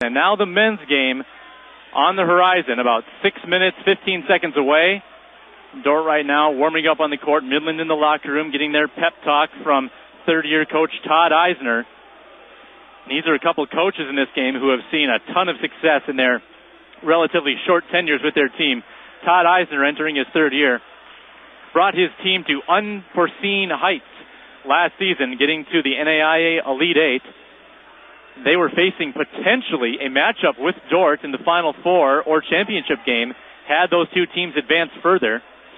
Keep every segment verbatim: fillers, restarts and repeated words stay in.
And now the men's game on the horizon, about six minutes, fifteen seconds away. Dordt right now warming up on the court. Midland in the locker room getting their pep talk from third-year coach Todd Eisner. These are a couple coaches in this game who have seen a ton of success in their relatively short tenures with their team. Todd Eisner, entering his third year, brought his team to unforeseen heights last season, getting to the N A I A Elite Eight. They were facing potentially a matchup with Dordt in the Final Four or championship game had those two teams advanced further.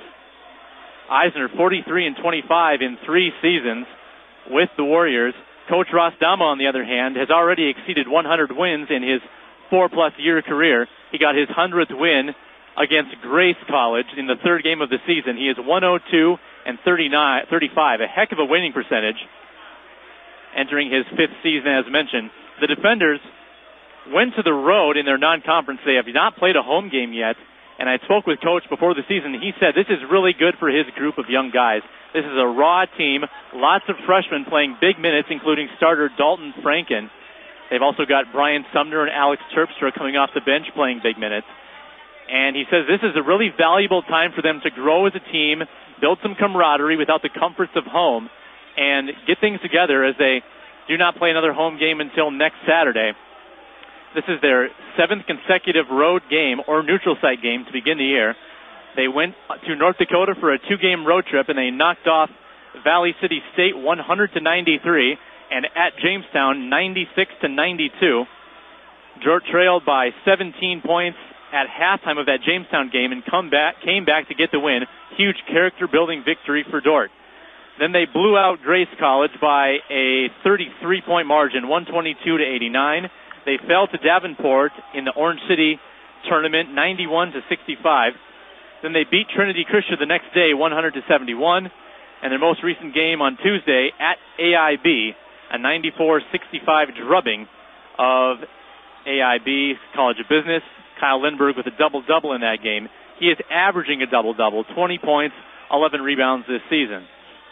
Eisner, forty-three and twenty-five in three seasons with the Warriors. Coach Ross Dama, on the other hand, has already exceeded one hundred wins in his four-plus year career. He got his hundredth win against Grace College in the third game of the season. He is one oh two and thirty-nine, thirty-five, a heck of a winning percentage, entering his fifth season, as mentioned. The Defenders went to the road in their non-conference. They have not played a home game yet, and I spoke with Coach before the season. He said this is really good for his group of young guys. This is a raw team, lots of freshmen playing big minutes, including starter Dalton Franken. They've also got Brian Sumner and Alex Terpstra coming off the bench playing big minutes. And he says this is a really valuable time for them to grow as a team, build some camaraderie without the comforts of home, and get things together as they do not play another home game until next Saturday. This is their seventh consecutive road game or neutral site game to begin the year. They went to North Dakota for a two-game road trip, and they knocked off Valley City State one hundred to ninety-three, and at Jamestown ninety-six to ninety-two. Dordt trailed by seventeen points at halftime of that Jamestown game and come back, came back to get the win. Huge character-building victory for Dordt. Then they blew out Grace College by a thirty-three point margin, one twenty-two to eighty-nine. They fell to Davenport in the Orange City tournament, ninety-one to sixty-five. Then they beat Trinity Christian the next day, one hundred to seventy-one. And their most recent game on Tuesday at A I B, a ninety-four sixty-five drubbing of A I B College of Business. Kyle Lindbergh with a double-double in that game. He is averaging a double-double, twenty points, eleven rebounds this season.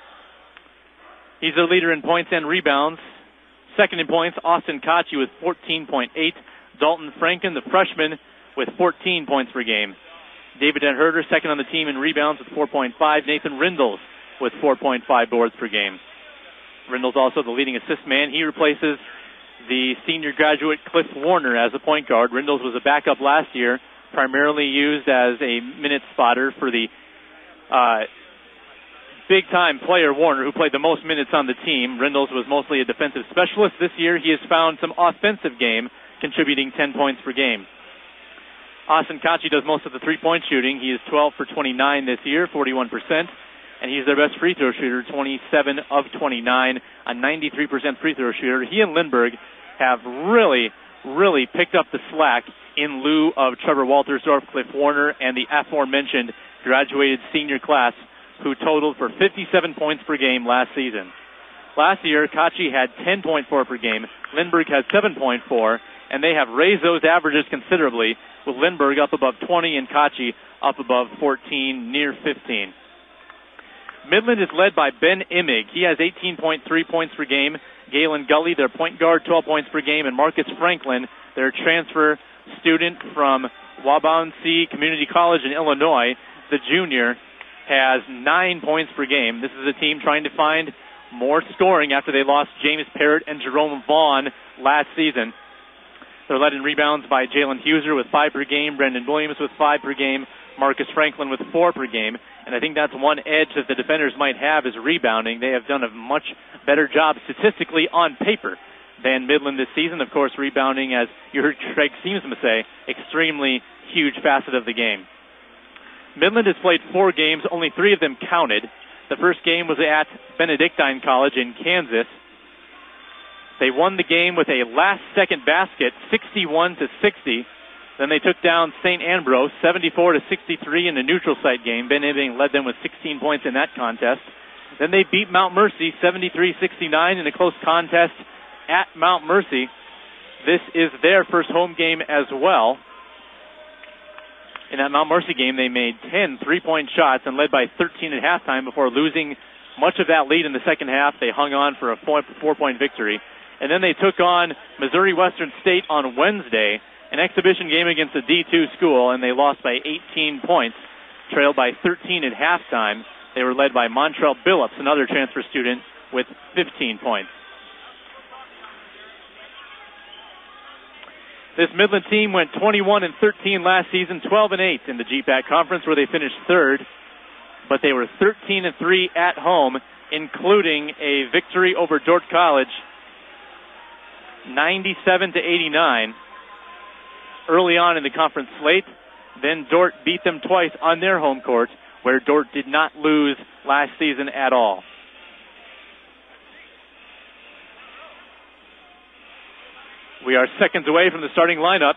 He's the leader in points and rebounds. Second in points, Austin Kachi with fourteen point eight. Dalton Franken, the freshman, with fourteen points per game. David Herder, second on the team in rebounds with four point five. Nathan Rindles with four point five boards per game. Rindles also the leading assist man. He replaces the senior graduate Cliff Warner as a point guard. Rindles was a backup last year, primarily used as a minute spotter for the uh, big-time player Warner, who played the most minutes on the team. Rindles was mostly a defensive specialist. This year he has found some offensive game, contributing ten points per game. Austin Kachi does most of the three-point shooting. He is twelve for twenty-nine this year, forty-one percent. And he's their best free throw shooter, twenty-seven of twenty-nine, a ninety-three percent free throw shooter. He and Lindbergh have really, really picked up the slack in lieu of Trevor Waltersdorf, Cliff Warner, and the aforementioned graduated senior class, who totaled for fifty-seven points per game last season. Last year, Kachi had ten point four per game. Lindbergh had seven point four, and they have raised those averages considerably, with Lindbergh up above twenty and Kachi up above fourteen, near fifteen. Midland is led by Ben Imig. He has eighteen point three points per game. Galen Gully, their point guard, twelve points per game. And Marcus Franklin, their transfer student from Waubonsee Community College in Illinois, the junior, has nine points per game. This is a team trying to find more scoring after they lost James Parrott and Jerome Vaughn last season. They're led in rebounds by Jalen Huser with five per game, Brendan Williams with five per game, Marcus Franklin with four per game. And I think that's one edge that the Defenders might have is rebounding. They have done a much better job statistically on paper than Midland this season. Of course, rebounding, as you heard Craig Siemsma say, extremely huge facet of the game. Midland has played four games. Only three of them counted. The first game was at Benedictine College in Kansas. They won the game with a last-second basket, sixty-one to sixty. Then they took down Saint Ambrose, seventy-four to sixty-three in a neutral site game. Ben Ibing led them with sixteen points in that contest. Then they beat Mount Mercy, seventy-three sixty-nine in a close contest at Mount Mercy. This is their first home game as well. In that Mount Mercy game, they made ten three-point shots and led by thirteen at halftime before losing much of that lead in the second half. They hung on for a four-point victory. And then they took on Missouri Western State on Wednesday, an exhibition game against a D two school, and they lost by eighteen points, trailed by thirteen at halftime. They were led by Montrell Billups, another transfer student, with fifteen points. This Midland team went twenty-one and thirteen last season, twelve and eight in the G PAC Conference, where they finished third. But they were thirteen and three at home, including a victory over Dordt College, ninety-seven to eighty-nine, early on in the conference slate. Then Dordt beat them twice on their home court, where Dordt did not lose last season at all. We are seconds away from the starting lineups.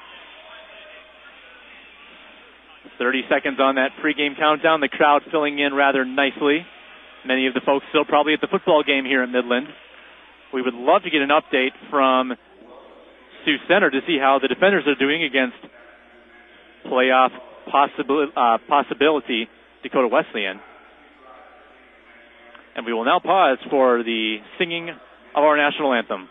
thirty seconds on that pregame countdown. The crowd filling in rather nicely. Many of the folks still probably at the football game here at Midland. We would love to get an update from Sioux Center to see how the defenders are doing against playoff possibil- uh, possibility Dakota Wesleyan. And we will now pause for the singing of our national anthem.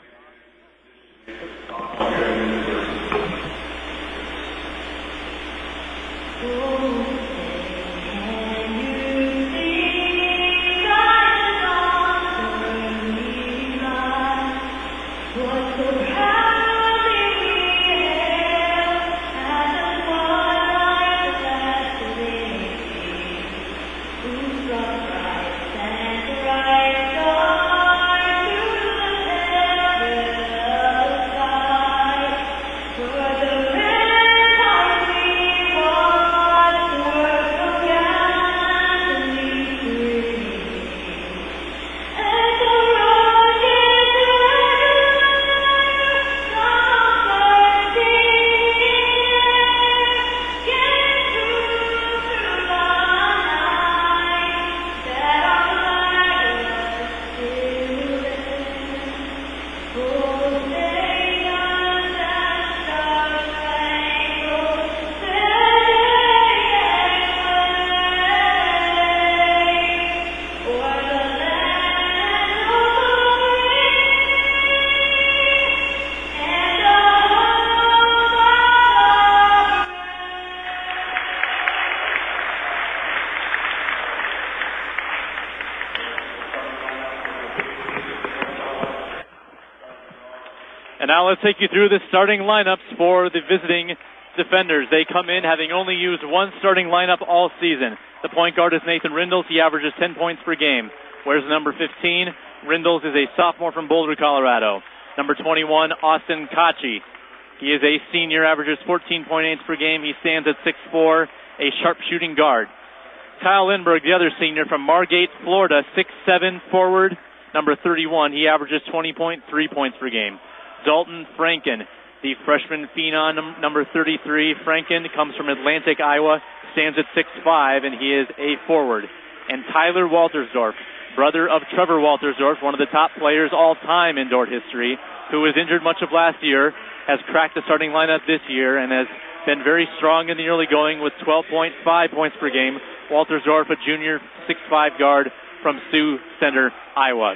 Now let's take you through the starting lineups for the visiting defenders. They come in having only used one starting lineup all season. The point guard is Nathan Rindles. He averages ten points per game. Wears number fifteen. Rindles is a sophomore from Boulder, Colorado. Number twenty-one, Austin Kachi. He is a senior, averages fourteen point eight per game. He stands at six foot four, a sharpshooting guard. Kyle Lindbergh, the other senior from Margate, Florida, six foot seven forward. Number thirty-one, he averages twenty point three points per game. Dalton Franken, the freshman phenom, number thirty-three. Franken comes from Atlantic, Iowa, stands at six foot five, and he is a forward. And Tyler Waltersdorf, brother of Trevor Waltersdorf, one of the top players all time in Dordt history, who was injured much of last year, has cracked the starting lineup this year and has been very strong in the early going with twelve point five points per game. Waltersdorf, a junior six foot five guard from Sioux Center, Iowa.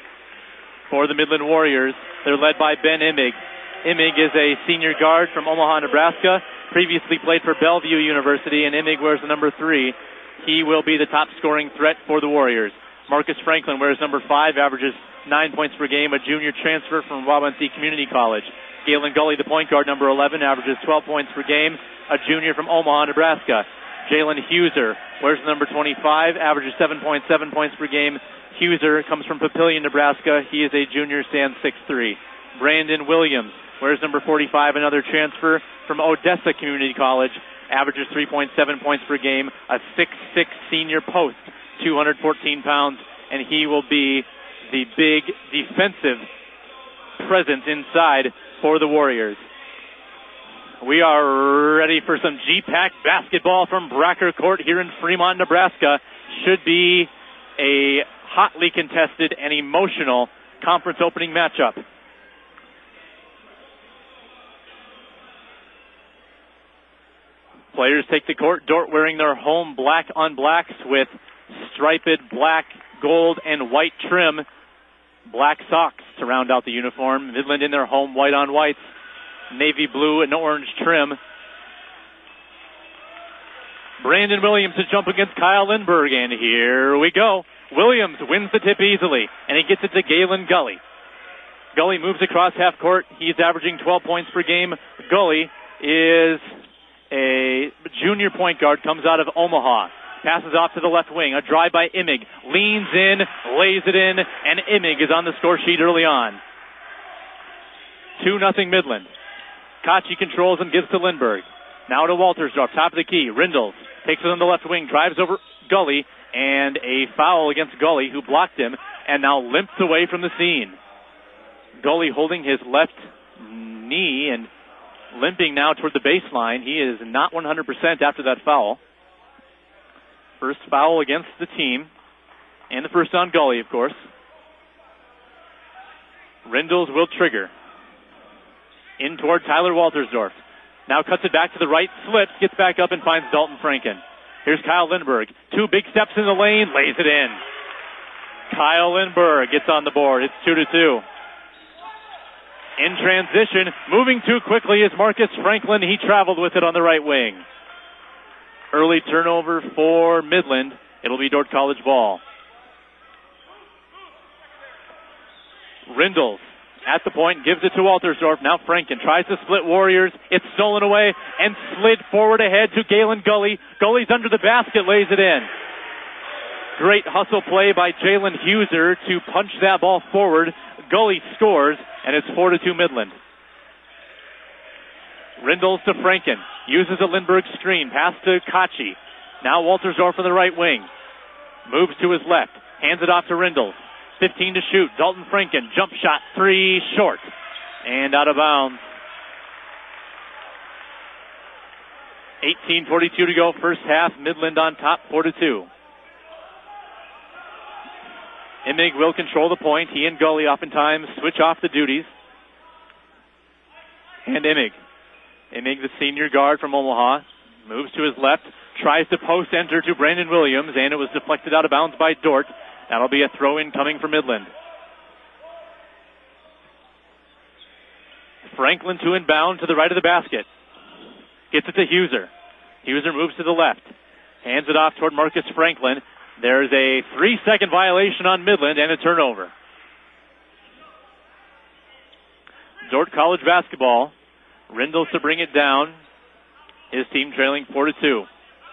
For the Midland Warriors, they're led by Ben Immig. Immig is a senior guard from Omaha, Nebraska, previously played for Bellevue University, and Immig wears the number three. He will be the top scoring threat for the Warriors. Marcus Franklin wears number five, averages nine points per game, a junior transfer from Waubonsee Community College. Galen Gully, the point guard, number eleven, averages twelve points per game, a junior from Omaha, Nebraska. Jalen Huser wears number twenty-five, averages seven point seven points per game. Huser comes from Papillion, Nebraska. He is a junior, stands six foot three. Brandon Williams wears number forty-five, another transfer from Odessa Community College, averages three point seven points per game, a six foot six senior post, two hundred fourteen pounds, and he will be the big defensive presence inside for the Warriors. We are ready for some G PAC basketball from Bracker Court here in Fremont, Nebraska. Should be a hotly contested and emotional conference opening matchup. Players take the court. Dordt wearing their home black on blacks with striped black, gold, and white trim. Black socks to round out the uniform. Midland in their home white on whites, navy blue and orange trim. Brandon Williams to jump against Kyle Lindberg, and here we go. Williams wins the tip easily, and he gets it to Galen Gully. Gully moves across half court. He's averaging twelve points per game. Gully is a junior point guard, comes out of Omaha. Passes off to the left wing. A drive by Imig. Leans in, lays it in, and Imig is on the score sheet early on. two nothing Midland. Kochi controls and gives to Lindberg. Now to Waltersdorf, top of the key. Rindles takes it on the left wing, drives over Gully, and a foul against Gully, who blocked him, and now limps away from the scene. Gully holding his left knee and limping now toward the baseline. He is not one hundred percent after that foul. First foul against the team, and the first on Gully, of course. Rindles will trigger. In toward Tyler Waltersdorf. Now cuts it back to the right, slips, gets back up and finds Dalton Franken. Here's Kyle Lindberg. Two big steps in the lane, lays it in. Kyle Lindberg gets on the board. It's two to two. In transition, moving too quickly is Marcus Franklin. He traveled with it on the right wing. Early turnover for Midland. It'll be Dordt College ball. Rindles at the point, gives it to Waltersdorf. Now Franken tries to split Warriors. It's stolen away and slid forward ahead to Galen Gully. Gully's under the basket, lays it in. Great hustle play by Jalen Huser to punch that ball forward. Gully scores, and it's four to two Midland. Rindles to Franken. Uses a Lindbergh screen. Pass to Kochi. Now Waltersdorf on the right wing. Moves to his left. Hands it off to Rindles. fifteen to shoot. Dalton Franken. Jump shot. Three short. And out of bounds. eighteen forty-two to go. First half. Midland on top. four to two. Imig will control the point. He and Gully oftentimes switch off the duties. And Imig. Imig, the senior guard from Omaha, moves to his left, tries to post enter to Brandon Williams, and it was deflected out of bounds by Dordt. That'll be a throw-in coming from Midland. Franklin to inbound to the right of the basket. Gets it to Huser. Huser moves to the left. Hands it off toward Marcus Franklin. There's a three-second violation on Midland and a turnover. Dordt College basketball. Rindles to bring it down. His team trailing four to two.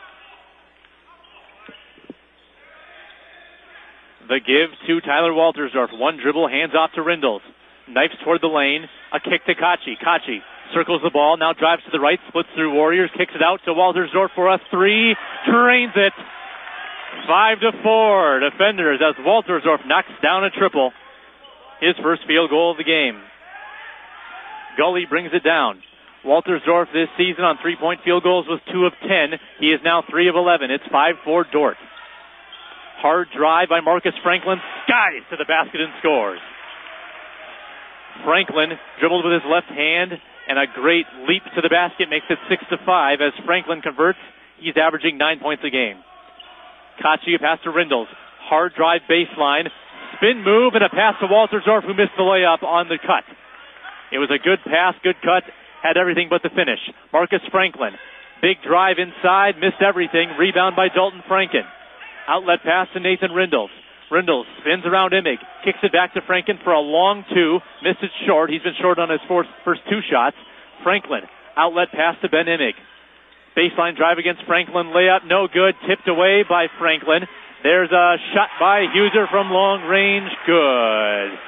The give to Tyler Waltersdorf. One dribble, hands off to Rindles. Knifes toward the lane. A kick to Kochi. Kochi circles the ball, now drives to the right, splits through Warriors, kicks it out to Waltersdorf for a three. Drains it. Five to four. Defenders as Waltersdorf knocks down a triple. His first field goal of the game. Gully brings it down. Waltersdorf this season on three-point field goals was two of ten. He is now three of eleven. It's five four Dordt. Hard drive by Marcus Franklin. Skies to the basket and scores. Franklin dribbled with his left hand, and a great leap to the basket makes it six to five. As Franklin converts, he's averaging nine points a game. Kochi, a pass to Rindles. Hard drive baseline. Spin move and a pass to Waltersdorf, who missed the layup on the cut. It was a good pass, good cut, had everything but the finish. Marcus Franklin, big drive inside, missed everything. Rebound by Dalton Franken. Outlet pass to Nathan Rindles. Rindles spins around Imig, kicks it back to Franken for a long two, missed it short. He's been short on his first two shots. Franklin, outlet pass to Ben Imig. Baseline drive against Franklin, layup, no good, tipped away by Franklin. There's a shot by Huser from long range, good.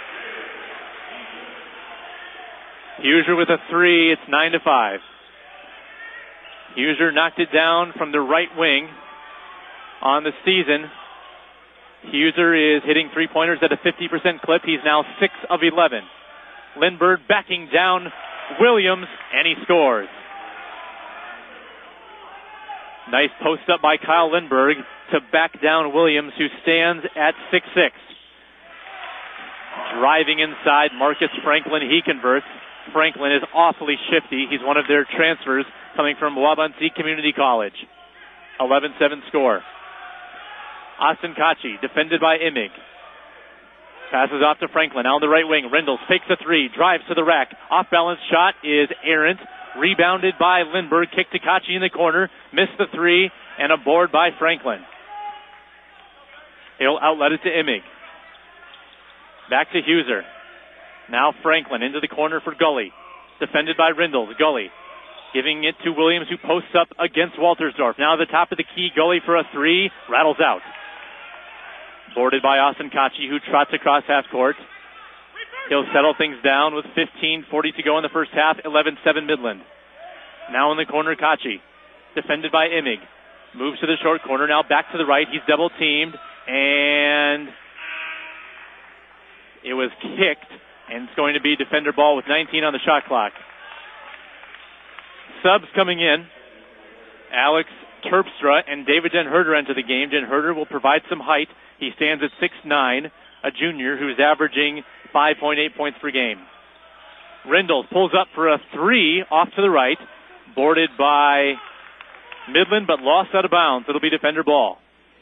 Huser with a three, it's nine to five. Huser knocked it down from the right wing on the season. Huser is hitting three-pointers at a fifty percent clip. He's now six of eleven. Lindbergh backing down Williams, and he scores. Nice post up by Kyle Lindbergh to back down Williams, who stands at six six. Driving inside, Marcus Franklin, he converts. Franklin is awfully shifty. He's one of their transfers coming from Waubonsee Community College. eleven seven score. Austin Kochi, defended by Imig. Passes off to Franklin. Now on the right wing. Rendles takes a three. Drives to the rack. Off-balance shot is errant. Rebounded by Lindbergh. Kick to Kachi in the corner. Missed the three. And a board by Franklin. He'll outlet it to Imig. Back to Huser. Now Franklin into the corner for Gully. Defended by Rendles. Gully giving it to Williams, who posts up against Waltersdorf. Now at the top of the key. Gully for a three. Rattles out. Boarded by Austin Kachi, who trots across half court. He'll settle things down with fifteen forty to go in the first half. eleven seven Midland. Now in the corner, Kachi. Defended by Imig. Moves to the short corner. Now back to the right. He's double teamed. And it was kicked. And it's going to be defender ball with nineteen on the shot clock. Subs coming in. Alex Terpstra and David Den Herder enter the game. Den Herder will provide some height. He stands at six nine, a junior who's averaging five point eight points per game. Rendles pulls up for a three off to the right. Boarded by Midland, but lost out of bounds. It'll be defender ball.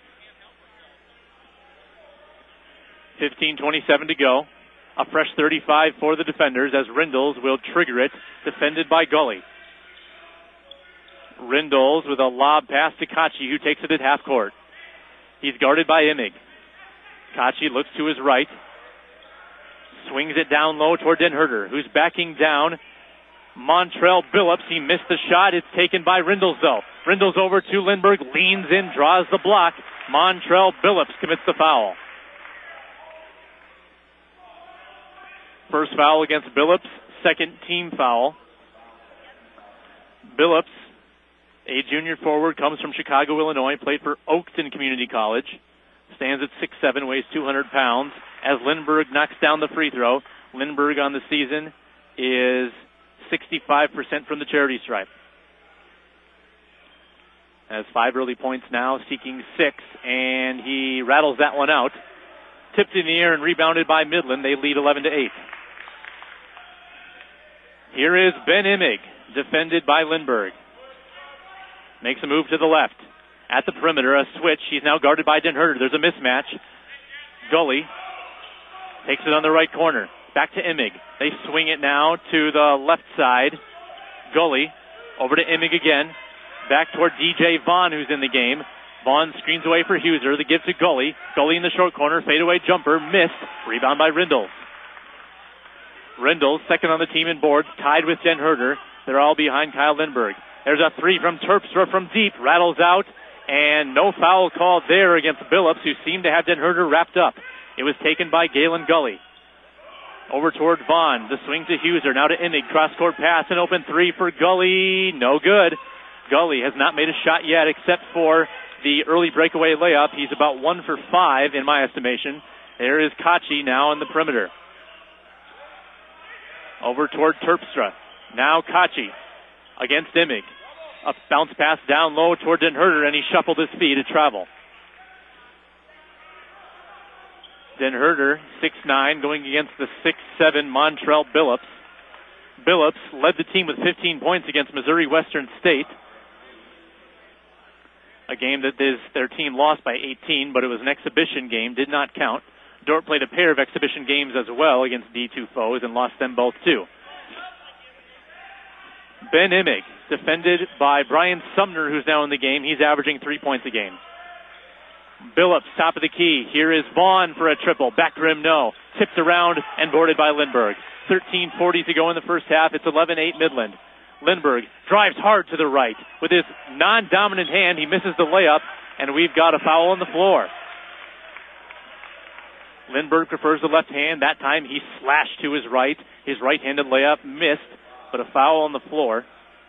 fifteen twenty-seven to go. A fresh thirty-five for the defenders as Rendles will trigger it. Defended by Gully. Rendles with a lob pass to Kachi, who takes it at half court. He's guarded by Imig. Kachi looks to his right. Swings it down low toward Den Herder, who's backing down. Montrell Billups, he missed the shot. It's taken by Rendles, though. Rendles over to Lindbergh, leans in, draws the block. Montrell Billups commits the foul. First foul against Billups, second team foul. Billups, a junior forward, comes from Chicago, Illinois, played for Oakton Community College. Stands at six seven, weighs two hundred pounds. As Lindbergh knocks down the free throw, Lindbergh on the season is sixty-five percent from the charity stripe. Has five early points now, seeking six, and he rattles that one out. Tipped in the air and rebounded by Midland. They lead eleven to eight. Here is Ben Imig, defended by Lindbergh. Makes a move to the left. At the perimeter, a switch. He's now guarded by Den Herder. There's a mismatch. Gully takes it on the right corner. Back to Imig. They swing it now to the left side. Gully over to Imig again. Back toward D J Vaughn, who's in the game. Vaughn screens away for Huser. The give to Gully. Gully in the short corner. Fadeaway jumper. Missed. Rebound by Rendles. Rendles, second on the team in boards, tied with Den Herder. They're all behind Kyle Lindbergh. There's a three from Terpstra from deep. Rattles out. And no foul called there against Billups, who seemed to have Den Herder wrapped up. It was taken by Galen Gully. Over toward Vaughn. The swing to Huser. Now to Imig. Cross-court pass. An open three for Gully. No good. Gully has not made a shot yet except for the early breakaway layup. He's about one for five in my estimation. There is Kachi now on the perimeter. Over toward Terpstra. Now Kachi against Imig. A bounce pass down low toward Den Herder, and he shuffled his feet to travel. Den Herder, six nine, going against the six seven Montrell Billups. Billups led the team with fifteen points against Missouri Western State. A game that is, their team lost by eighteen, but it was an exhibition game, did not count. Dordt played a pair of exhibition games as well against D two foes and lost them both too. Ben Imig, defended by Brian Sumner, who's now in the game. He's averaging three points a game. Billups, top of the key. Here is Vaughn for a triple. Back rim, no. Tipped around and boarded by Lindbergh. thirteen forty to go in the first half. It's eleven eight Midland. Lindbergh drives hard to the right. With his non-dominant hand, he misses the layup, and we've got a foul on the floor. Lindbergh prefers the left hand. That time he slashed to his right. His right-handed layup missed, but a foul on the floor.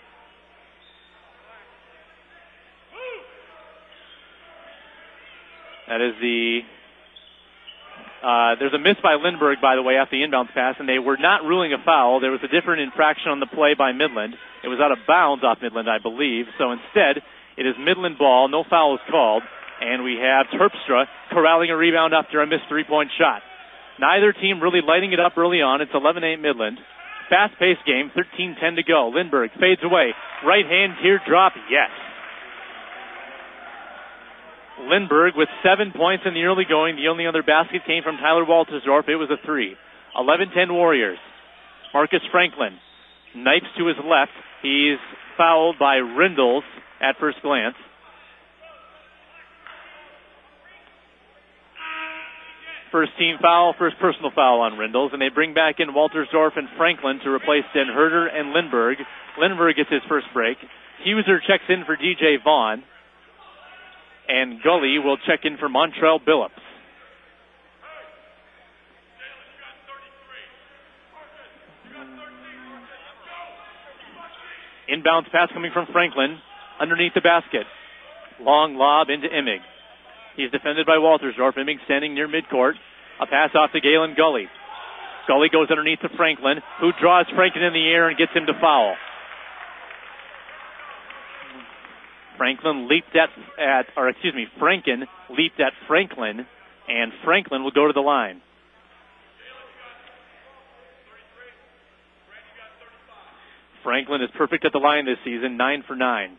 That is the... Uh, there's a miss by Lindbergh, by the way, off the inbounds pass, and they were not ruling a foul. There was a different infraction on the play by Midland. It was out of bounds off Midland, I believe. So instead, it is Midland ball. No foul is called. And we have Terpstra corralling a rebound after a missed three-point shot. Neither team really lighting it up early on. It's eleven eight Midland. Fast-paced game, thirteen ten to go. Lindbergh fades away. Right hand teardrop, yes. Lindbergh with seven points in the early going. The only other basket came from Tyler Waltersdorf. It was a three. eleven ten Warriors. Marcus Franklin knifes to his left. He's fouled by Rindles at first glance. First team foul, first personal foul on Rindles, and they bring back in Waltersdorf and Franklin to replace Den Herder and Lindbergh. Lindbergh gets his first break. Huser checks in for D J Vaughn. And Gully will check in for Montrell Billups. Inbounds pass coming from Franklin underneath the basket. Long lob into Imig. He's defended by Waltersdorf. Imig standing near midcourt. A pass off to Galen Gully. Gully goes underneath to Franklin, who draws Franklin in the air and gets him to foul. Franklin leaped at, at, or excuse me, Franken leaped at Franklin, and Franklin will go to the line. Franklin is perfect at the line this season, nine for nine.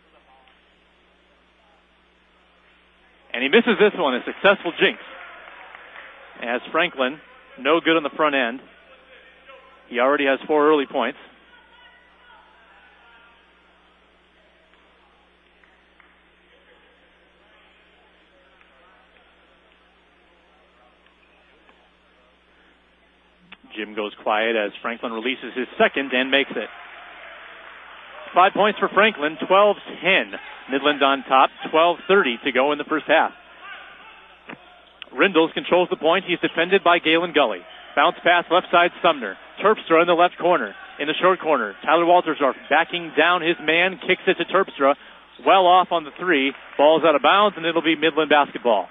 And he misses this one, a successful jinx. As Franklin, no good on the front end. He already has four early points. Jim goes quiet as Franklin releases his second and makes it. Five points for Franklin, twelve ten. Midland on top, twelve thirty to go in the first half. Rindles controls the point. He's defended by Galen Gully. Bounce pass left side Sumner. Terpstra in the left corner. In the short corner, Tyler Waltersdorf backing down his man, kicks it to Terpstra. Well off on the three. Ball's out of bounds, and it'll be Midland basketball.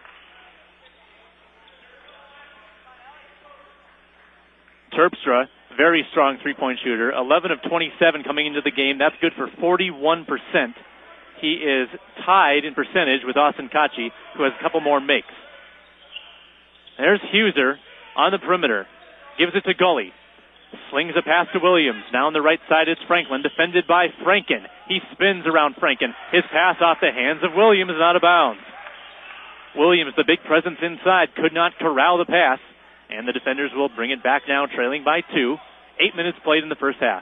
Terpstra, very strong three-point shooter. eleven of twenty-seven coming into the game. That's good for forty-one percent. He is tied in percentage with Austin Kachi, who has a couple more makes. There's Huser on the perimeter. Gives it to Gully. Slings a pass to Williams. Now on the right side it's Franklin, defended by Franken. He spins around Franken. His pass off the hands of Williams and out of bounds. Williams, the big presence inside, could not corral the pass. And the defenders will bring it back now, trailing by two. Eight minutes played in the first half.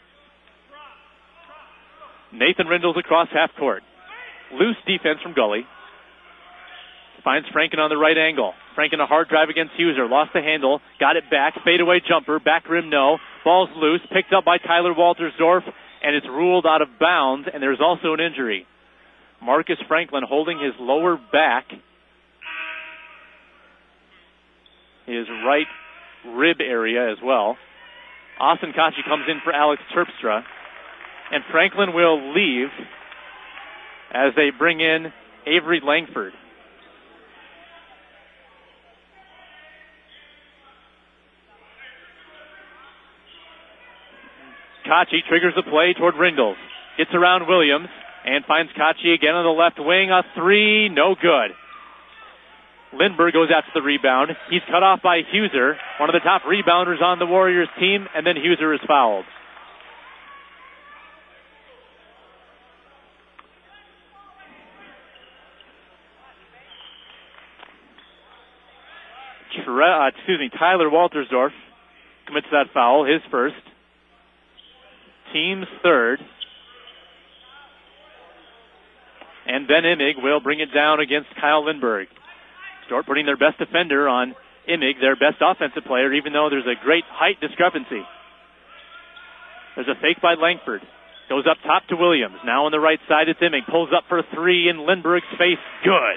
Nathan Rindles across half court. Loose defense from Gully. Finds Franken on the right angle. Franken a hard drive against Huser. Lost the handle. Got it back. Fadeaway jumper. Back rim no. Ball's loose. Picked up by Tyler Waltersdorf. And it's ruled out of bounds. And there's also an injury. Marcus Franklin holding his lower back. His right rib area as well. Austin Kachi comes in for Alex Terpstra. And Franklin will leave as they bring in Avery Langford. Kachi triggers the play toward Rindles. Gets around Williams and finds Kachi again on the left wing. A three, no good. Lindbergh goes after the rebound. He's cut off by Huser, one of the top rebounders on the Warriors team, and then Huser is fouled. Tre- uh, excuse me, Tyler Waltersdorf commits that foul, his first. Team's third. And Ben Imig will bring it down against Kyle Lindbergh. Start putting their best defender on Imig, their best offensive player, even though there's a great height discrepancy. There's a fake by Langford. Goes up top to Williams. Now on the right side, it's Imig. Pulls up for three in Lindbergh's face. Good.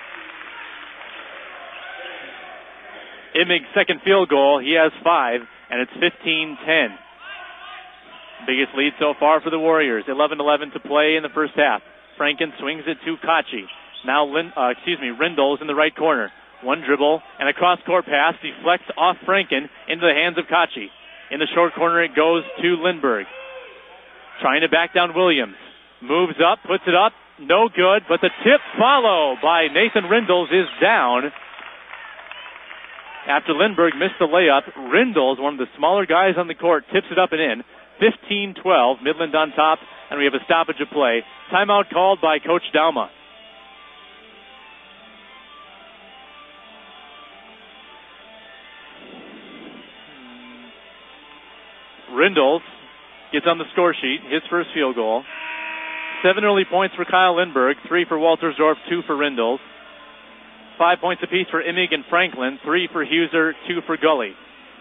Imig's second field goal. He has five, and it's fifteen ten. Biggest lead so far for the Warriors. eleven eleven to play in the first half. Franken swings it to Kachi. Now, Lin, uh, excuse me, Rindles in the right corner. One dribble and a cross-court pass deflects off Franken into the hands of Kachi. In the short corner, it goes to Lindbergh. Trying to back down Williams. Moves up, puts it up. No good, but the tip follow by Nathan Rindles is down. After Lindbergh missed the layup, Rindles, one of the smaller guys on the court, tips it up and in. fifteen twelve, Midland on top, and we have a stoppage of play. Timeout called by Coach Dauma. Rindles gets on the score sheet, his first field goal. Seven early points for Kyle Lindberg, three for Waltersdorf, two for Rindles. Five points apiece for Immig and Franklin, three for Huser, two for Gully.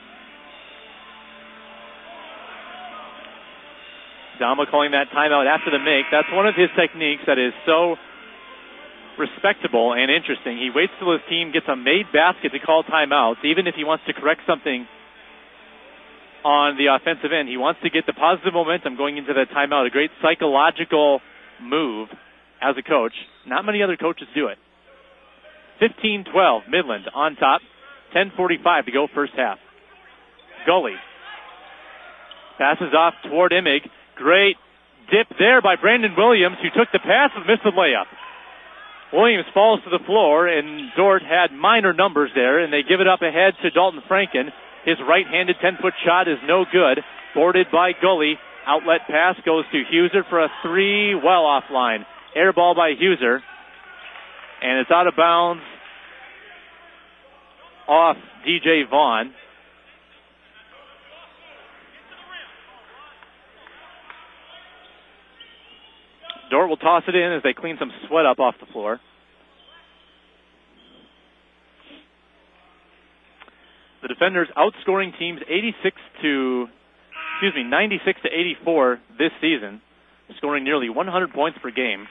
Dama calling that timeout after the make. That's one of his techniques that is so respectable and interesting. He waits till his team gets a made basket to call timeouts, even if he wants to correct something on the offensive end. He wants to get the positive momentum going into that timeout. A great psychological move as a coach. Not many other coaches do it. fifteen twelve, Midland on top. ten forty-five to go first half. Gully passes off toward Immig. Great dip there by Brandon Williams, who took the pass but missed the layup. Williams falls to the floor, and Dort had minor numbers there, and they give it up ahead to Dalton Franken. His right-handed ten-foot shot is no good. Boarded by Gully. Outlet pass goes to Huser for a three, well offline. Air ball by Huser. And it's out of bounds off D J Vaughn. Dort will toss it in as they clean some sweat up off the floor. The defenders outscoring teams eighty-six to, excuse me, ninety-six to eighty-four this season, scoring nearly one hundred points per game.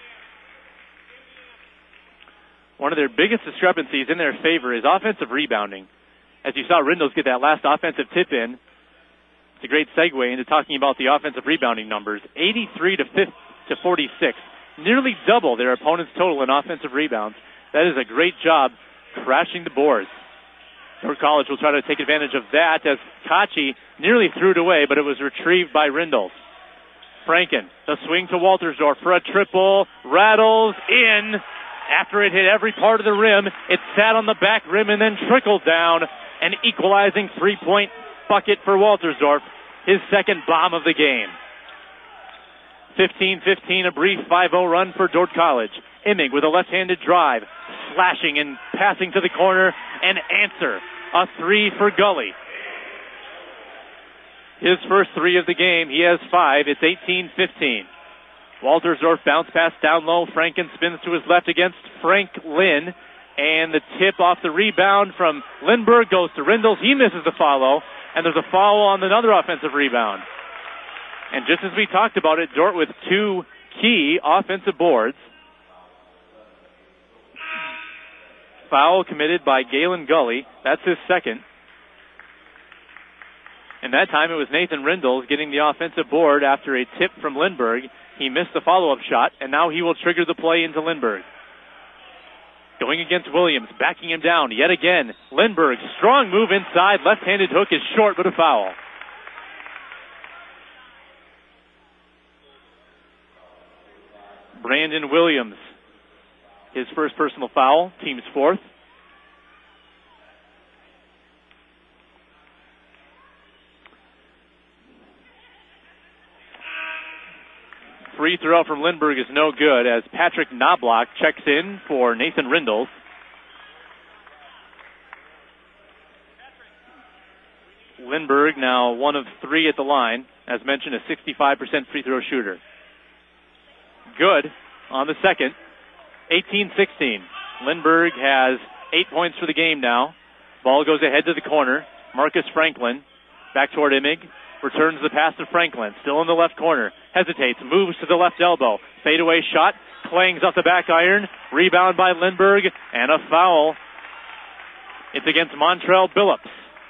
One of their biggest discrepancies in their favor is offensive rebounding. As you saw Rindles get that last offensive tip in, it's a great segue into talking about the offensive rebounding numbers. eighty-three to forty-six, nearly double their opponent's total in offensive rebounds. That is a great job crashing the boards. North College will try to take advantage of that as Kachi nearly threw it away, but it was retrieved by Rindles. Franken, the swing to Waltersdorf for a triple, rattles in. After it hit every part of the rim, it sat on the back rim and then trickled down. An equalizing three-point bucket for Waltersdorf, his second bomb of the game. fifteen fifteen, a brief five oh run for Dordt College. Immig with a left-handed drive, slashing and passing to the corner, and answer. A three for Gully. His first three of the game, he has five. It's eighteen fifteen. Waltersdorf bounce pass down low. Franken spins to his left against Franklin. And the tip off the rebound from Lindberg goes to Rindles. He misses the follow. And there's a foul on another offensive rebound. And just as we talked about it, Dort with two key offensive boards. Foul committed by Galen Gully. That's his second. And that time it was Nathan Rindles getting the offensive board after a tip from Lindberg. He missed the follow-up shot, and now he will trigger the play into Lindberg. Going against Williams, backing him down yet again. Lindberg, strong move inside. Left-handed hook is short, but a foul. Brandon Williams, his first personal foul, team's fourth. Free throw from Lindberg is no good as Patrick Knobloch checks in for Nathan Rindles. Lindberg now one of three at the line. As mentioned, a sixty-five percent free throw shooter. Good on the second. eighteen sixteen. Lindberg has eight points for the game now. Ball goes ahead to the corner. Marcus Franklin back toward Immig. Returns the pass to Franklin. Still in the left corner. Hesitates. Moves to the left elbow. Fadeaway shot. Clangs off the back iron. Rebound by Lindberg. And a foul. It's against Montrell Billups.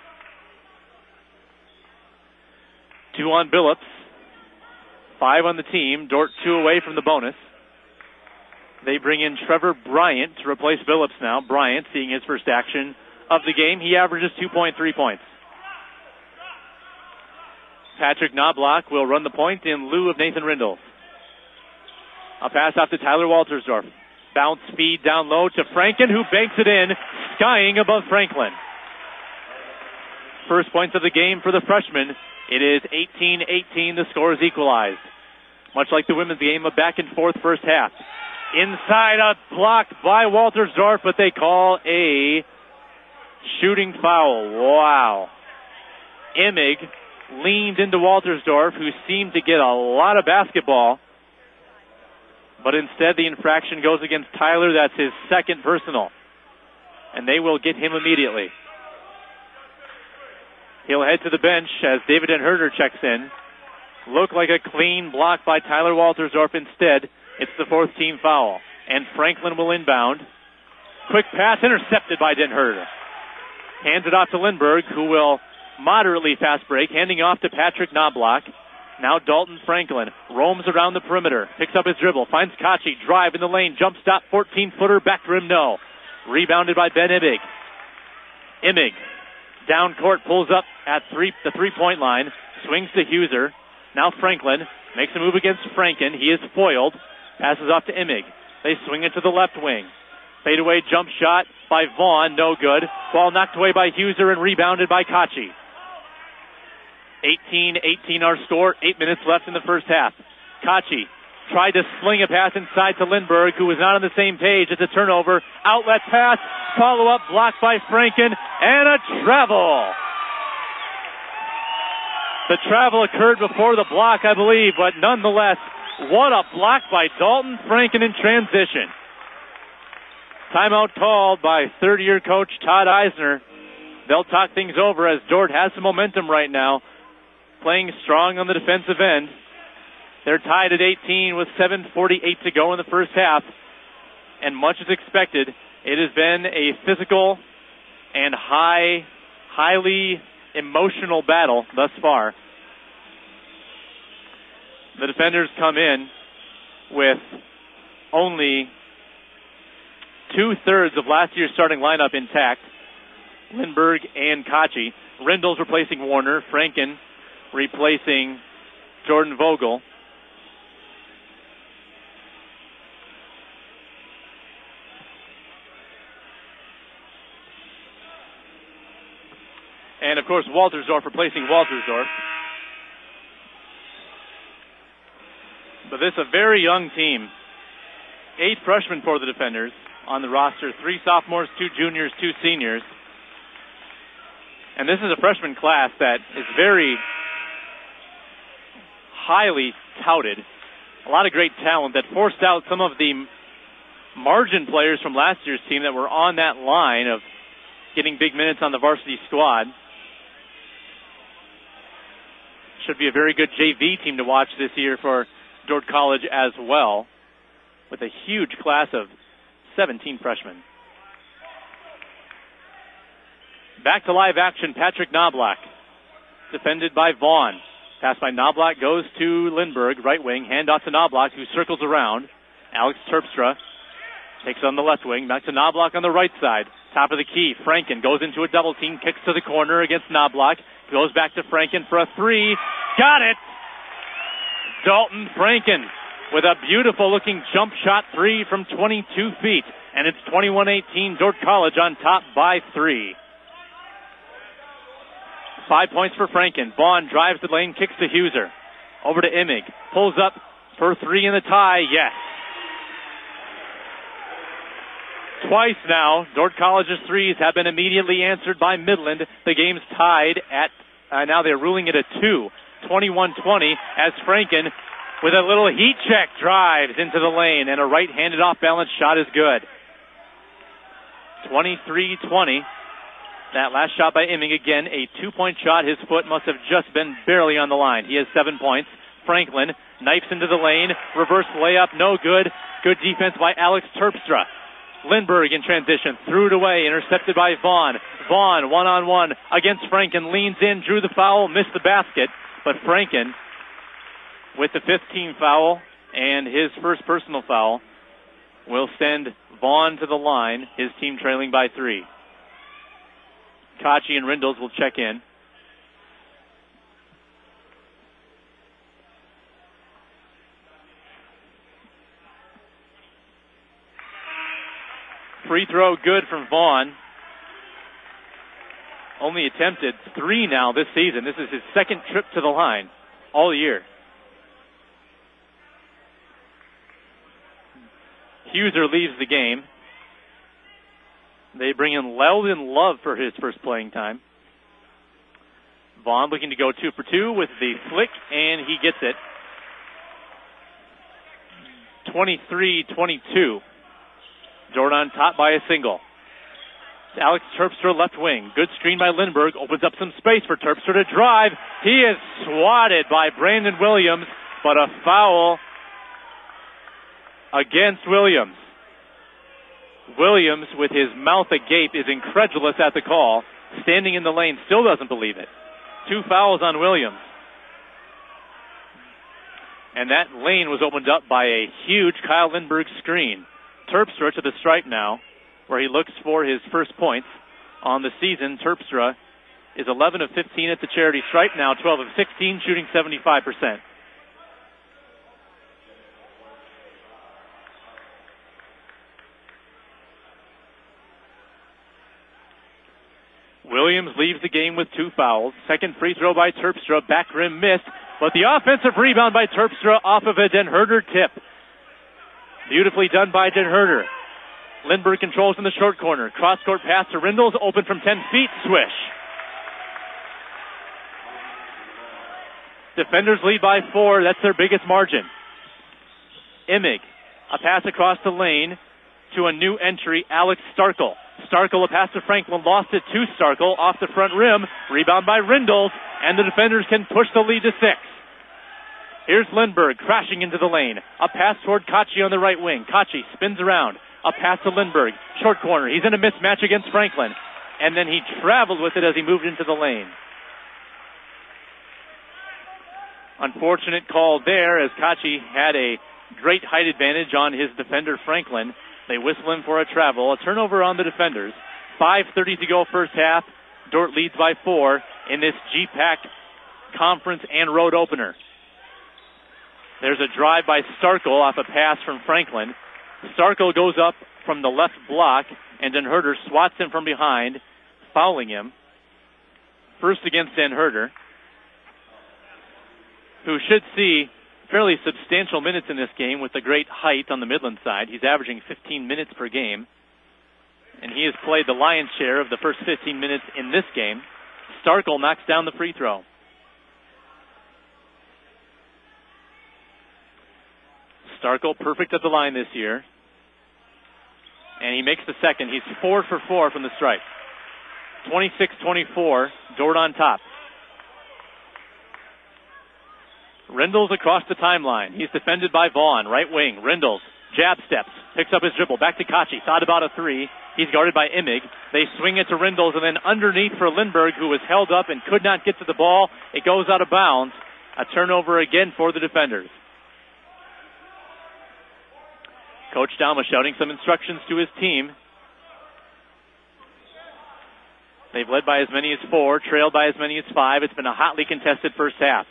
Two on Billups. Five on the team. Dort two away from the bonus. They bring in Trevor Bryant to replace Billups now. Bryant seeing his first action of the game. He averages two point three points. Patrick Knobloch will run the point in lieu of Nathan Rindles. A pass off to Tyler Waltersdorf. Bounce feed down low to Franken, who banks it in, skying above Franklin. First points of the game for the freshman. It is eighteen eighteen. The score is equalized. Much like the women's game, a back and forth first half. Inside, a block by Waltersdorf, but they call a shooting foul. Wow. Immig leaned into Waltersdorf, who seemed to get a lot of basketball. But instead, the infraction goes against Tyler. That's his second personal. And they will get him immediately. He'll head to the bench as David Den Herder checks in. Looked like a clean block by Tyler Waltersdorf. Instead, it's the fourth team foul. And Franklin will inbound. Quick pass intercepted by Den Herder. Hands it off to Lindbergh, who will moderately fast break, handing off to Patrick Knobloch. Now Dalton Franklin roams around the perimeter, picks up his dribble, finds Kachi, drive in the lane, jump stop, fourteen-footer, back rim, no. Rebounded by Ben Immig. Immig, down court, pulls up at three, the three-point line, swings to Huser. Now Franklin makes a move against Franken. He is foiled, passes off to Immig. They swing it to the left wing. Fadeaway jump shot by Vaughn, no good. Ball knocked away by Huser and rebounded by Kachi. eighteen eighteen our score, eight minutes left in the first half. Kachi tried to sling a pass inside to Lindbergh, who was not on the same page. It's a turnover. Outlet pass, follow-up blocked by Franken, and a travel. The travel occurred before the block, I believe, but nonetheless, what a block by Dalton Franken in transition. Timeout called by third-year coach Todd Eisner. They'll talk things over as Dordt has some momentum right now, playing strong on the defensive end. They're tied at eighteen with seven forty-eight to go in the first half. And much as expected, it has been a physical and high, highly emotional battle thus far. The defenders come in with only two-thirds of last year's starting lineup intact. Lindbergh and Kachi. Rindle's replacing Warner. Franken replacing Jordan Vogel. And, of course, Waltersdorf replacing Waltersdorf. But this is a very young team. Eight freshmen for the defenders on the roster. Three sophomores, two juniors, two seniors. And this is a freshman class that is very highly touted. A lot of great talent that forced out some of the margin players from last year's team that were on that line of getting big minutes on the varsity squad. Should be a very good J V team to watch this year for Dordt College as well, with a huge class of seventeen freshmen. Back to live action, Patrick Knobloch, defended by Vaughn. Pass by Knobloch goes to Lindbergh, right wing, handoff to Knobloch, who circles around. Alex Terpstra takes on the left wing, back to Knobloch on the right side. Top of the key, Franken goes into a double team, kicks to the corner against Knobloch, goes back to Franken for a three. Got it! Dalton Franken with a beautiful looking jump shot three from twenty-two feet. And it's twenty-one eighteen, Dordt College on top by three. Five points for Franken. Vaughn drives the lane, kicks to Huser. Over to Immig. Pulls up for three in the tie. Yes. Twice now, Dordt College's threes have been immediately answered by Midland. The game's tied at, uh, now they're ruling it a two. twenty-one twenty as Franken with a little heat check drives into the lane, and a right-handed off-balance shot is good. twenty-three twenty. That last shot by Immig, again, a two-point shot. His foot must have just been barely on the line. He has seven points. Franklin knifes into the lane. Reverse layup, no good. Good defense by Alex Terpstra. Lindbergh in transition, threw it away, intercepted by Vaughn. Vaughn, one-on-one against Franken, leans in, drew the foul, missed the basket. But Franken, with the fifth team foul and his first personal foul, will send Vaughn to the line, his team trailing by three. Kachi and Rindles will check in. Free throw good from Vaughn. Only attempted three now this season. This is his second trip to the line all year. Huser leaves the game. They bring in Leldon Love for his first playing time. Vaughn looking to go two for two with the flick, and he gets it. twenty-three twenty-two. Dordt on top by a single. Alex Terpstra left wing. Good screen by Lindbergh. Opens up some space for Terpstra to drive. He is swatted by Brandon Williams, but a foul against Williams. Williams, with his mouth agape, is incredulous at the call. Standing in the lane, still doesn't believe it. Two fouls on Williams. And that lane was opened up by a huge Kyle Lindbergh screen. Terpstra to the stripe now, where he looks for his first points on the season. Terpstra is eleven of fifteen at the charity stripe now, twelve of sixteen, shooting seventy-five percent. Williams leaves the game with two fouls. Second free throw by Terpstra. Back rim missed, but the offensive rebound by Terpstra off of a Den Herder tip. Beautifully done by Den Herder. Lindbergh controls in the short corner. Cross-court pass to Rindles, open from ten feet, swish. Defenders lead by four. That's their biggest margin. Imig, a pass across the lane to a new entry, Alex Starkel. Starkel, a pass to Franklin, lost it to Starkel, off the front rim, rebound by Rindles, and the defenders can push the lead to six. Here's Lindbergh crashing into the lane. A pass toward Kachi on the right wing. Kachi spins around. A pass to Lindbergh. Short corner. He's in a mismatch against Franklin. And then he traveled with it as he moved into the lane. Unfortunate call there as Kachi had a great height advantage on his defender Franklin. They whistle him for a travel. A turnover on the defenders. five thirty to go first half. Dordt leads by four in this G PAC conference and road opener. There's a drive by Starkel off a pass from Franklin. Starkel goes up from the left block, and Den Herder swats him from behind, fouling him. First against Den Herder, who should see fairly substantial minutes in this game with the great height on the Midland side. He's averaging fifteen minutes per game, and he has played the lion's share of the first fifteen minutes in this game. Starkel knocks down the free throw. Starkel perfect at the line this year. And he makes the second. He's four for four from the stripe. twenty-six twenty-four, Dordt on top. Rindles across the timeline. He's defended by Vaughn, right wing. Rindles, jab steps, picks up his dribble, back to Kachi. Thought about a three. He's guarded by Imig. They swing it to Rindles, and then underneath for Lindbergh, who was held up and could not get to the ball. It goes out of bounds. A turnover again for the defenders. Coach Dalma shouting some instructions to his team. They've led by as many as four, trailed by as many as five. It's been a hotly contested first half.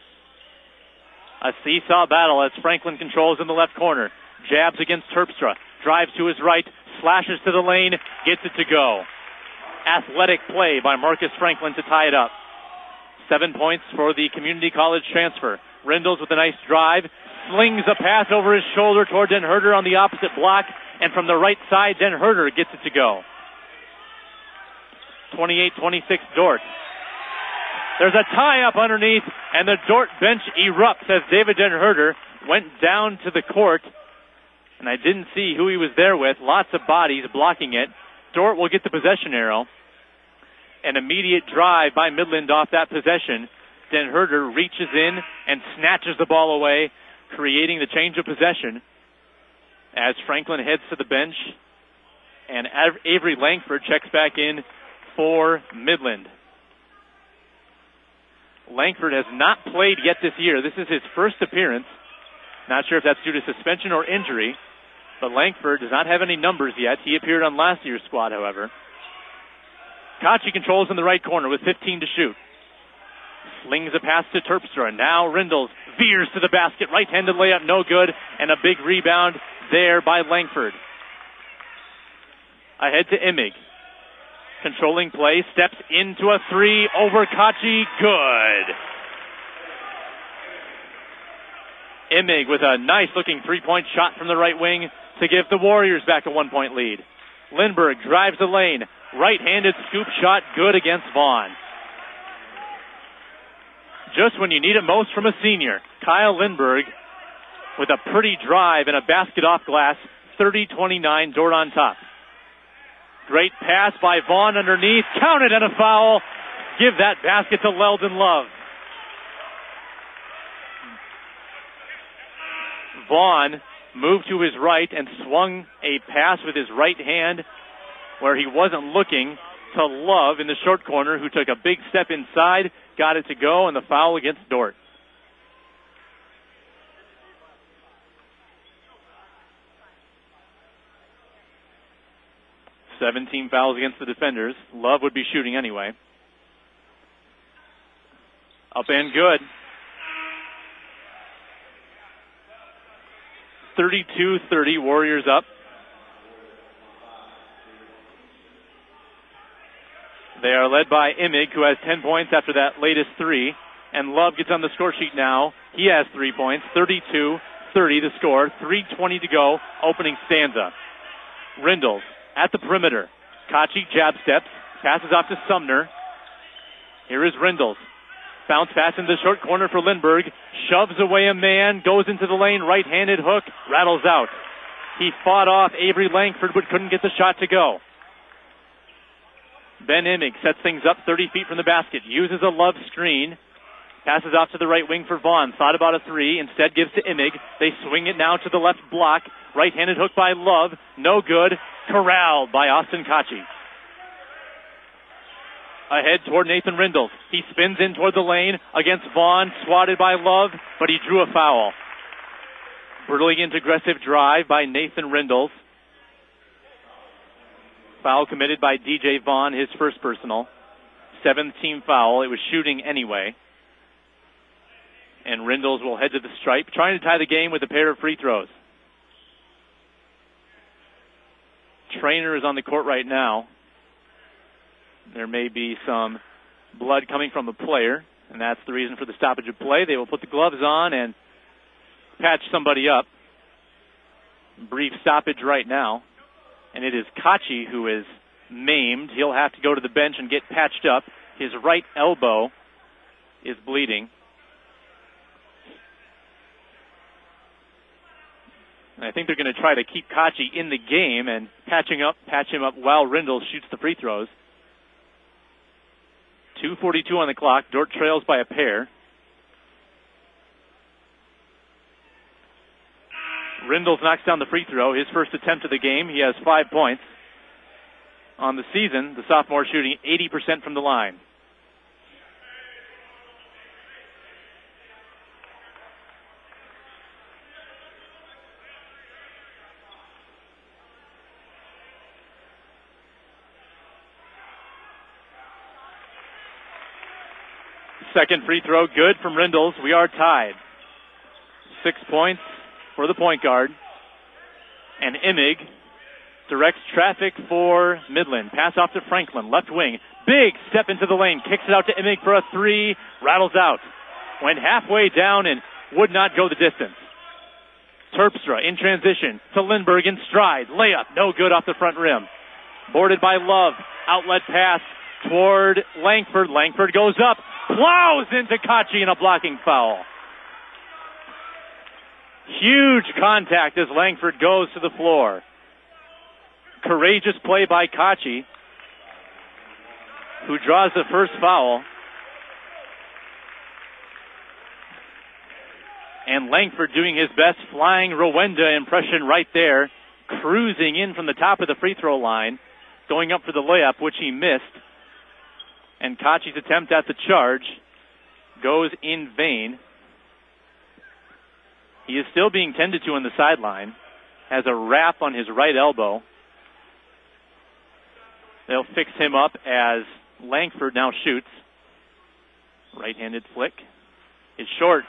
A seesaw battle as Franklin controls in the left corner. Jabs against Terpstra. Drives to his right, slashes to the lane, gets it to go. Athletic play by Marcus Franklin to tie it up. Seven points for the community college transfer. Rindles with a nice drive. Slings a pass over his shoulder toward Den Herder on the opposite block. And from the right side, Den Herder gets it to go. twenty-eight twenty-six Dordt. There's a tie-up underneath, and the Dordt bench erupts as David Den Herder went down to the court. And I didn't see who he was there with. Lots of bodies blocking it. Dordt will get the possession arrow. An immediate drive by Midland off that possession. Den Herder reaches in and snatches the ball away, creating the change of possession as Franklin heads to the bench. And Avery Langford checks back in for Midland. Langford has not played yet this year. This is his first appearance. Not sure if that's due to suspension or injury, but Langford does not have any numbers yet. He appeared on last year's squad, however. Kachi controls in the right corner with fifteen to shoot. Slings a pass to Terpstra. Now Rindles veers to the basket. Right-handed layup, no good. And a big rebound there by Langford. Ahead to Imig. Controlling play. Steps into a three over Kachi. Good. Imig with a nice-looking three-point shot from the right wing to give the Warriors back a one-point lead. Lindbergh drives the lane. Right-handed scoop shot, good against Vaughn. just when you need it most from a senior. Kyle Lindberg with a pretty drive and a basket off glass. thirty twenty-nine, Dordt on top. Great pass by Vaughn underneath. Counted and a foul. Give that basket to Leldon Love. Vaughn moved to his right and swung a pass with his right hand where he wasn't looking to Love in the short corner, who took a big step inside, got it to go, and the foul against Dordt. seventeen fouls against the defenders. Love would be shooting anyway. Up and good. thirty-two thirty, Warriors up. They are led by Imig, who has ten points after that latest three. And Love gets on the score sheet now. He has three points. thirty-two thirty the score. three twenty to go. Opening stanza. Rindles at the perimeter. Kachi jab steps. Passes off to Sumner. Here is Rindles. Bounce pass in the short corner for Lindberg. Shoves away a man. Goes into the lane. Right-handed hook. Rattles out. He fought off Avery Langford but couldn't get the shot to go. Ben Imig sets things up thirty feet from the basket. Uses a Love screen. Passes off to the right wing for Vaughn. Thought about a three. Instead gives to Imig. They swing it now to the left block. Right-handed hook by Love. No good. Corralled by Austin Kachi. Ahead toward Nathan Rindles. He spins in toward the lane against Vaughn. Swatted by Love, but he drew a foul. Brilliant aggressive drive by Nathan Rindles. Foul committed by D J Vaughn, his first personal. Seventh team foul. It was shooting anyway. And Rindles will head to the stripe, trying to tie the game with a pair of free throws. Trainer is on the court right now. There may be some blood coming from the player, and that's the reason for the stoppage of play. They will put the gloves on and patch somebody up. Brief stoppage right now. And it is Kachi who is maimed. He'll have to go to the bench and get patched up. His right elbow is bleeding. And I think they're going to try to keep Kachi in the game and patching up, patch him up while Rindles shoots the free throws. two forty-two on the clock. Dordt trails by a pair. Rindles knocks down the free throw. His first attempt of the game. He has five points. On the season, the sophomore shooting eighty percent from the line. Second free throw, good from Rindles. We are tied. Six points for the point guard. And Imig directs traffic for Midland. Pass off to Franklin, left wing. Big step into the lane. Kicks it out to Imig for a three. Rattles out. Went halfway down and would not go the distance. Terpstra in transition to Lindberg in stride. Layup, no good off the front rim. Boarded by Love. Outlet pass toward Langford. Langford goes up. Plows into Kachi in a blocking foul. Huge contact as Langford goes to the floor. Courageous play by Kachi, who draws the first foul. And Langford doing his best flying Rowenda impression right there, cruising in from the top of the free throw line, going up for the layup, which he missed. And Kachi's attempt at the charge goes in vain. He is still being tended to on the sideline. Has a wrap on his right elbow. They'll fix him up as Langford now shoots. Right-handed flick. It's short.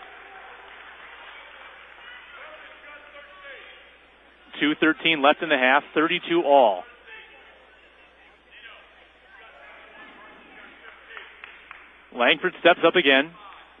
two thirteen left in the half. thirty-two all. Langford steps up again.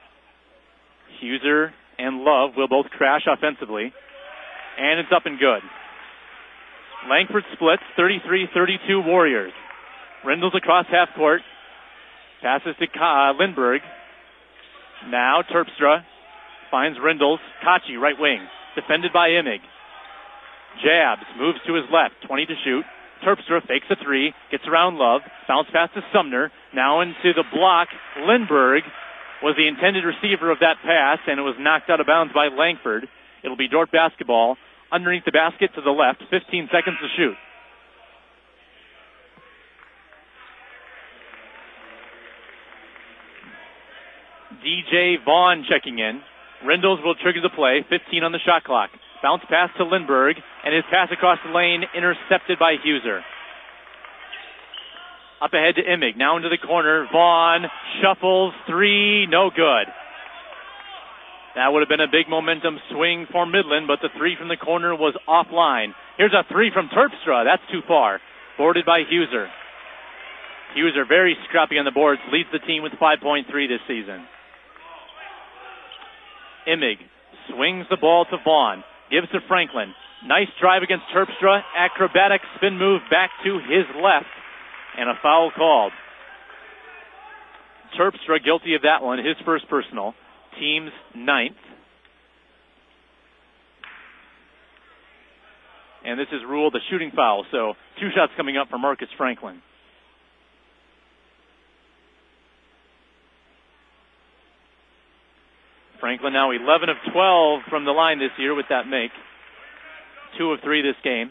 Huser and Love will both crash offensively. And it's up and good. Langford splits, thirty-three thirty-two Warriors. Rindles across half court. Passes to uh, Lindberg. Now Terpstra finds Rindles. Kachi, right wing. Defended by Imig. Jabs, moves to his left. twenty to shoot. Terpstra fakes a three. Gets around Love. Bounce pass to Sumner. Now into the block. Lindbergh was the intended receiver of that pass, and it was knocked out of bounds by Langford. It'll be Dordt basketball. Underneath the basket to the left. fifteen seconds to shoot. D J Vaughn checking in. Rindles will trigger the play. fifteen on the shot clock. Bounce pass to Lindbergh, and his pass across the lane intercepted by Huser. Up ahead to Imig. Now into the corner. Vaughn shuffles. Three. No good. That would have been a big momentum swing for Midland, but the three from the corner was offline. Here's a three from Terpstra. That's too far. Boarded by Huser. Huser very scrappy on the boards. Leads the team with five point three this season. Imig swings the ball to Vaughn. Gives to Franklin. Nice drive against Terpstra. Acrobatic spin move back to his left. And a foul called. Terpstra guilty of that one. His first personal. Team's ninth. And this is ruled a shooting foul. So two shots coming up for Marcus Franklin. Franklin now eleven of twelve from the line this year with that make. Two of three this game.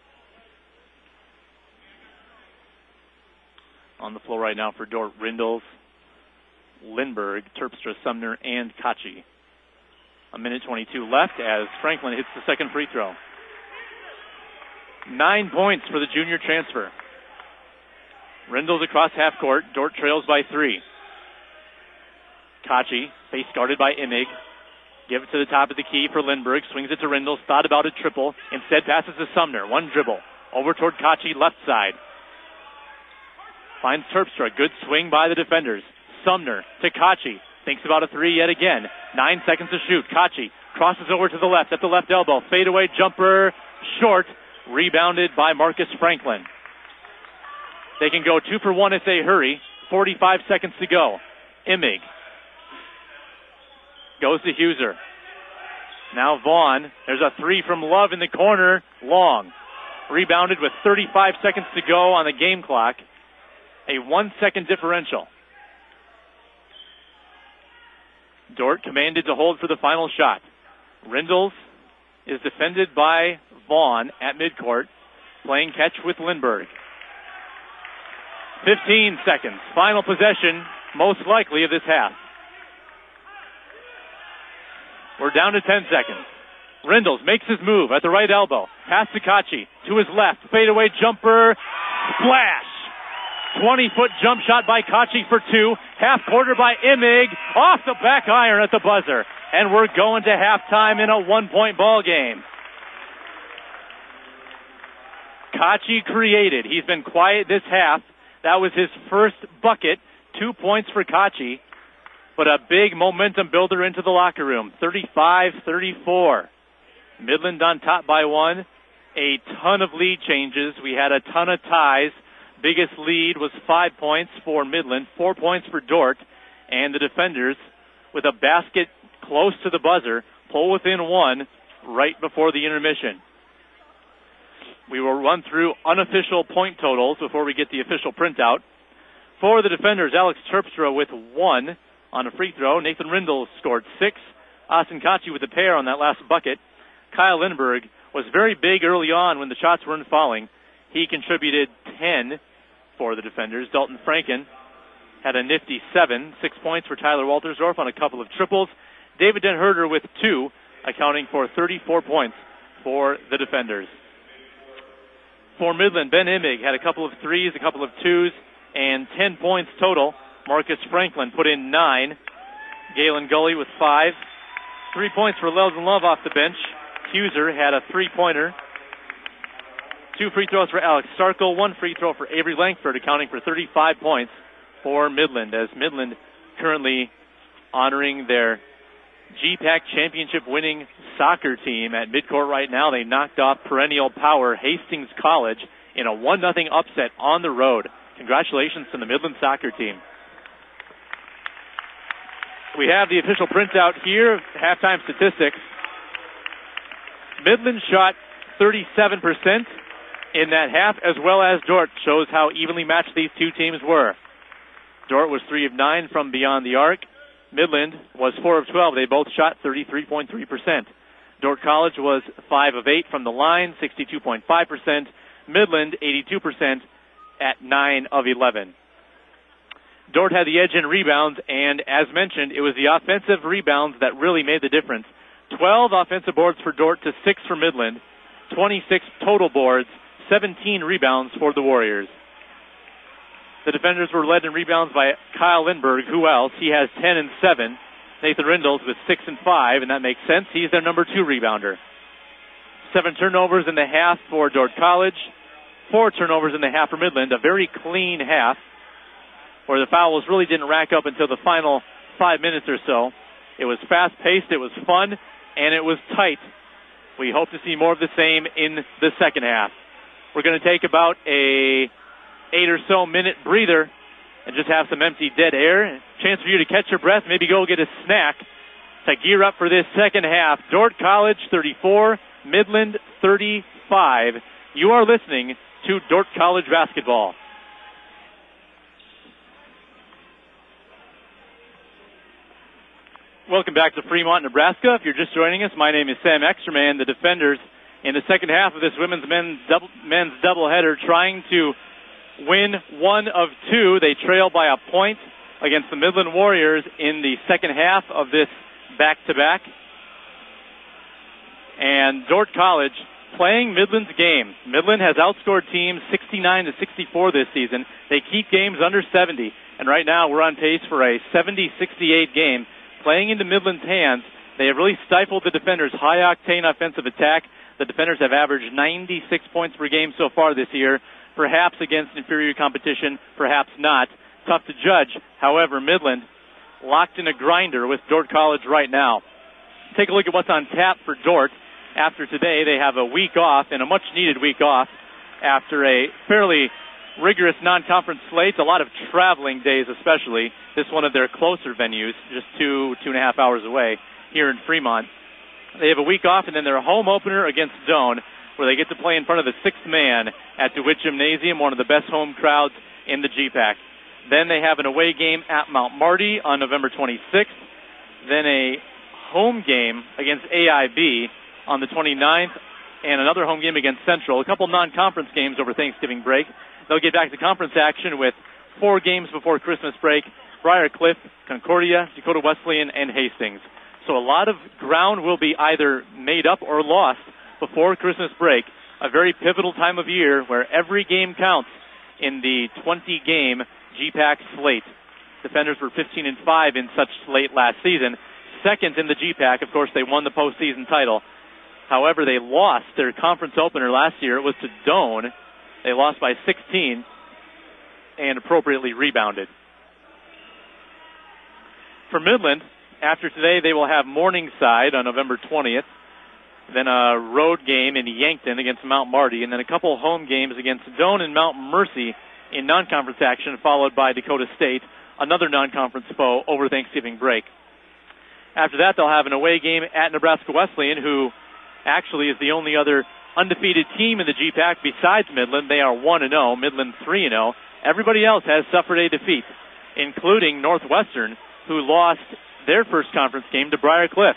On the floor right now for Dordt, Rindles, Lindbergh, Terpstra, Sumner, and Kachi. A minute twenty-two left as Franklin hits the second free throw. Nine points for the junior transfer. Rindles across half court. Dordt trails by three. Kachi, face guarded by Imig. Give it to the top of the key for Lindbergh. Swings it to Rindles. Thought about a triple. Instead passes to Sumner. One dribble. Over toward Kachi, left side. Finds Terpstra. Good swing by the defenders. Sumner to Kachi. Thinks about a three yet again. Nine seconds to shoot. Kachi crosses over to the left at the left elbow. Fadeaway jumper. Short. Rebounded by Marcus Franklin. They can go two for one if they hurry. forty-five seconds to go. Imig. Goes to Huser. Now Vaughn. There's a three from Love in the corner. Long. Rebounded with thirty-five seconds to go on the game clock. A one-second differential. Dordt commanded to hold for the final shot. Rindles is defended by Vaughn at midcourt, playing catch with Lindbergh. fifteen seconds. Final possession, most likely, of this half. We're down to ten seconds. Rindles makes his move at the right elbow. Pass to Kachi. To his left. Fadeaway jumper. Splash! twenty-foot jump shot by Kachi for two. Half quarter by Imig. Off the back iron at the buzzer. And we're going to halftime in a one-point ball game. Kachi created. He's been quiet this half. That was his first bucket. Two points for Kachi. But a big momentum builder into the locker room. thirty-five thirty-four. Midland on top by one. A ton of lead changes. We had a ton of ties. Biggest lead was five points for Midland, four points for Dordt, and the defenders, with a basket close to the buzzer, pull within one right before the intermission. We will run through unofficial point totals before we get the official printout. For the defenders, Alex Terpstra with one on a free throw. Nathan Rindles scored six. Austin Kachi with a pair on that last bucket. Kyle Lindbergh was very big early on when the shots weren't falling. He contributed ten for the defenders. Dalton Franken had a nifty seven. Six points for Tyler Waltersdorf on a couple of triples. David Den Herder with two, accounting for thirty-four points for the defenders. For Midland, Ben Imig had a couple of threes, a couple of twos, and ten points total. Marcus Franklin put in nine. Galen Gully with five. Three points for Leldon Love off the bench. Huser had a three-pointer. Two free throws for Alex Starkle, one free throw for Avery Langford, accounting for thirty-five points for Midland, as Midland currently honoring their G PAC championship winning soccer team at midcourt right now. They knocked off perennial power Hastings College in a one nothing upset on the road. Congratulations to the Midland soccer team. we have the official printout here, halftime statistics. Midland shot thirty-seven percent in that half, as well as Dordt. Shows how evenly matched these two teams were. Dordt was three of nine from beyond the arc. Midland was four of twelve. They both shot thirty-three point three percent. Dordt College was five of eight from the line, sixty-two point five percent. Midland, eighty-two percent at nine of eleven. Dordt had the edge in rebounds, and as mentioned, it was the offensive rebounds that really made the difference. twelve offensive boards for Dordt to six for Midland, twenty-six total boards, seventeen rebounds for the Warriors. The defenders were led in rebounds by Kyle Lindbergh. Who else? He has ten and seven. Nathan Rindles with six and five, and that makes sense. He's their number two rebounder. Seven turnovers in the half for Dordt College. Four turnovers in the half for Midland. A very clean half, where the fouls really didn't rack up until the final five minutes or so. It was fast-paced, it was fun, and it was tight. We hope to see more of the same in the second half. We're going to take about a eight or so minute breather and just have some empty dead air. Chance for you to catch your breath, maybe go get a snack to gear up for this second half. Dordt College thirty-four, Midland thirty-five. You are listening to Dordt College basketball. Welcome back to Fremont, Nebraska. If you're just joining us, my name is Sam Extraman. The defenders in the second half of this women's men's double, men's doubleheader trying to win one of two. They trail by a point against the Midland Warriors in the second half of this back-to-back. And Dordt College playing Midland's game. Midland has outscored teams sixty-nine to sixty-four this season. They keep games under seventy, and right now we're on pace for a seventy sixty-eight game. Playing into Midland's hands, they have really stifled the defenders' high-octane offensive attack. The defenders have averaged ninety-six points per game so far this year, perhaps against inferior competition, perhaps not. Tough to judge. However, Midland locked in a grinder with Dordt College right now. Take a look at what's on tap for Dordt. After today, they have a week off, and a much-needed week off after a fairly rigorous non-conference slate, a lot of traveling days especially. This one of their closer venues, just two, two and a half hours away here in Fremont. They have a week off, and then their home opener against Doane, where they get to play in front of the sixth man at DeWitt Gymnasium, one of the best home crowds in the G PAC. Then they have an away game at Mount Marty on November twenty-sixth. Then a home game against A I B on the twenty-ninth, and another home game against Central. A couple non-conference games over Thanksgiving break. They'll get back to conference action with four games before Christmas break: Briar Cliff, Concordia, Dakota Wesleyan, and Hastings. So a lot of ground will be either made up or lost before Christmas break. A very pivotal time of year where every game counts in the twenty-game G PAC slate. Defenders were fifteen and five in such slate last season. Second in the G PAC, of course, they won the postseason title. However, they lost their conference opener last year. It was to Doane. They lost by sixteen and appropriately rebounded. For Midland, after today, they will have Morningside on November twentieth, then a road game in Yankton against Mount Marty, and then a couple home games against Doane and Mount Mercy in non-conference action, followed by Dakota State, another non-conference foe over Thanksgiving break. After that, they'll have an away game at Nebraska Wesleyan, who actually is the only other undefeated team in the G PAC besides Midland. They are one and oh, Midland three and oh. Everybody else has suffered a defeat, including Northwestern, who lost their first conference game to Briar Cliff.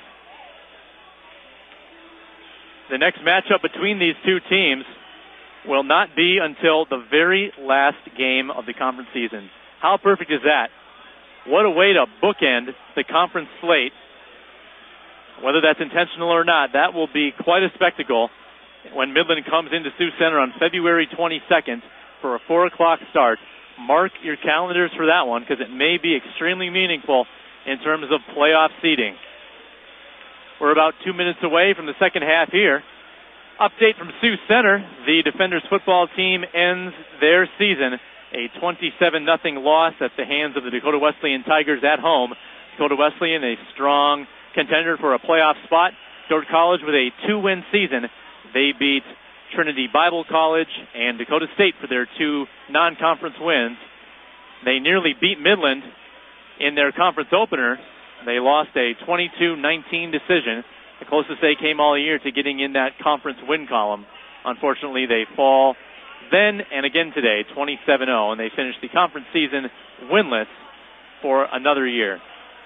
The next matchup between these two teams will not be until the very last game of the conference season. How perfect is that? What a way to bookend the conference slate. Whether that's intentional or not, that will be quite a spectacle when Midland comes into Sioux Center on February twenty-second for a four o'clock start. Mark your calendars for that one, because it may be extremely meaningful in terms of playoff seeding. We're about two minutes away from the second half here. Update from Sioux Center. The Defenders football team ends their season a twenty-seven nothing loss at the hands of the Dakota Wesleyan Tigers at home. Dakota Wesleyan, a strong contender for a playoff spot. Dordt College with a two-win season. They beat Trinity Bible College and Dakota State for their two non-conference wins. They nearly beat Midland in their conference opener They lost a twenty-two nineteen decision, the closest they came all year to getting in that conference win column. Unfortunately, they fall then and again today, twenty-seven oh, and they finish the conference season winless for another year.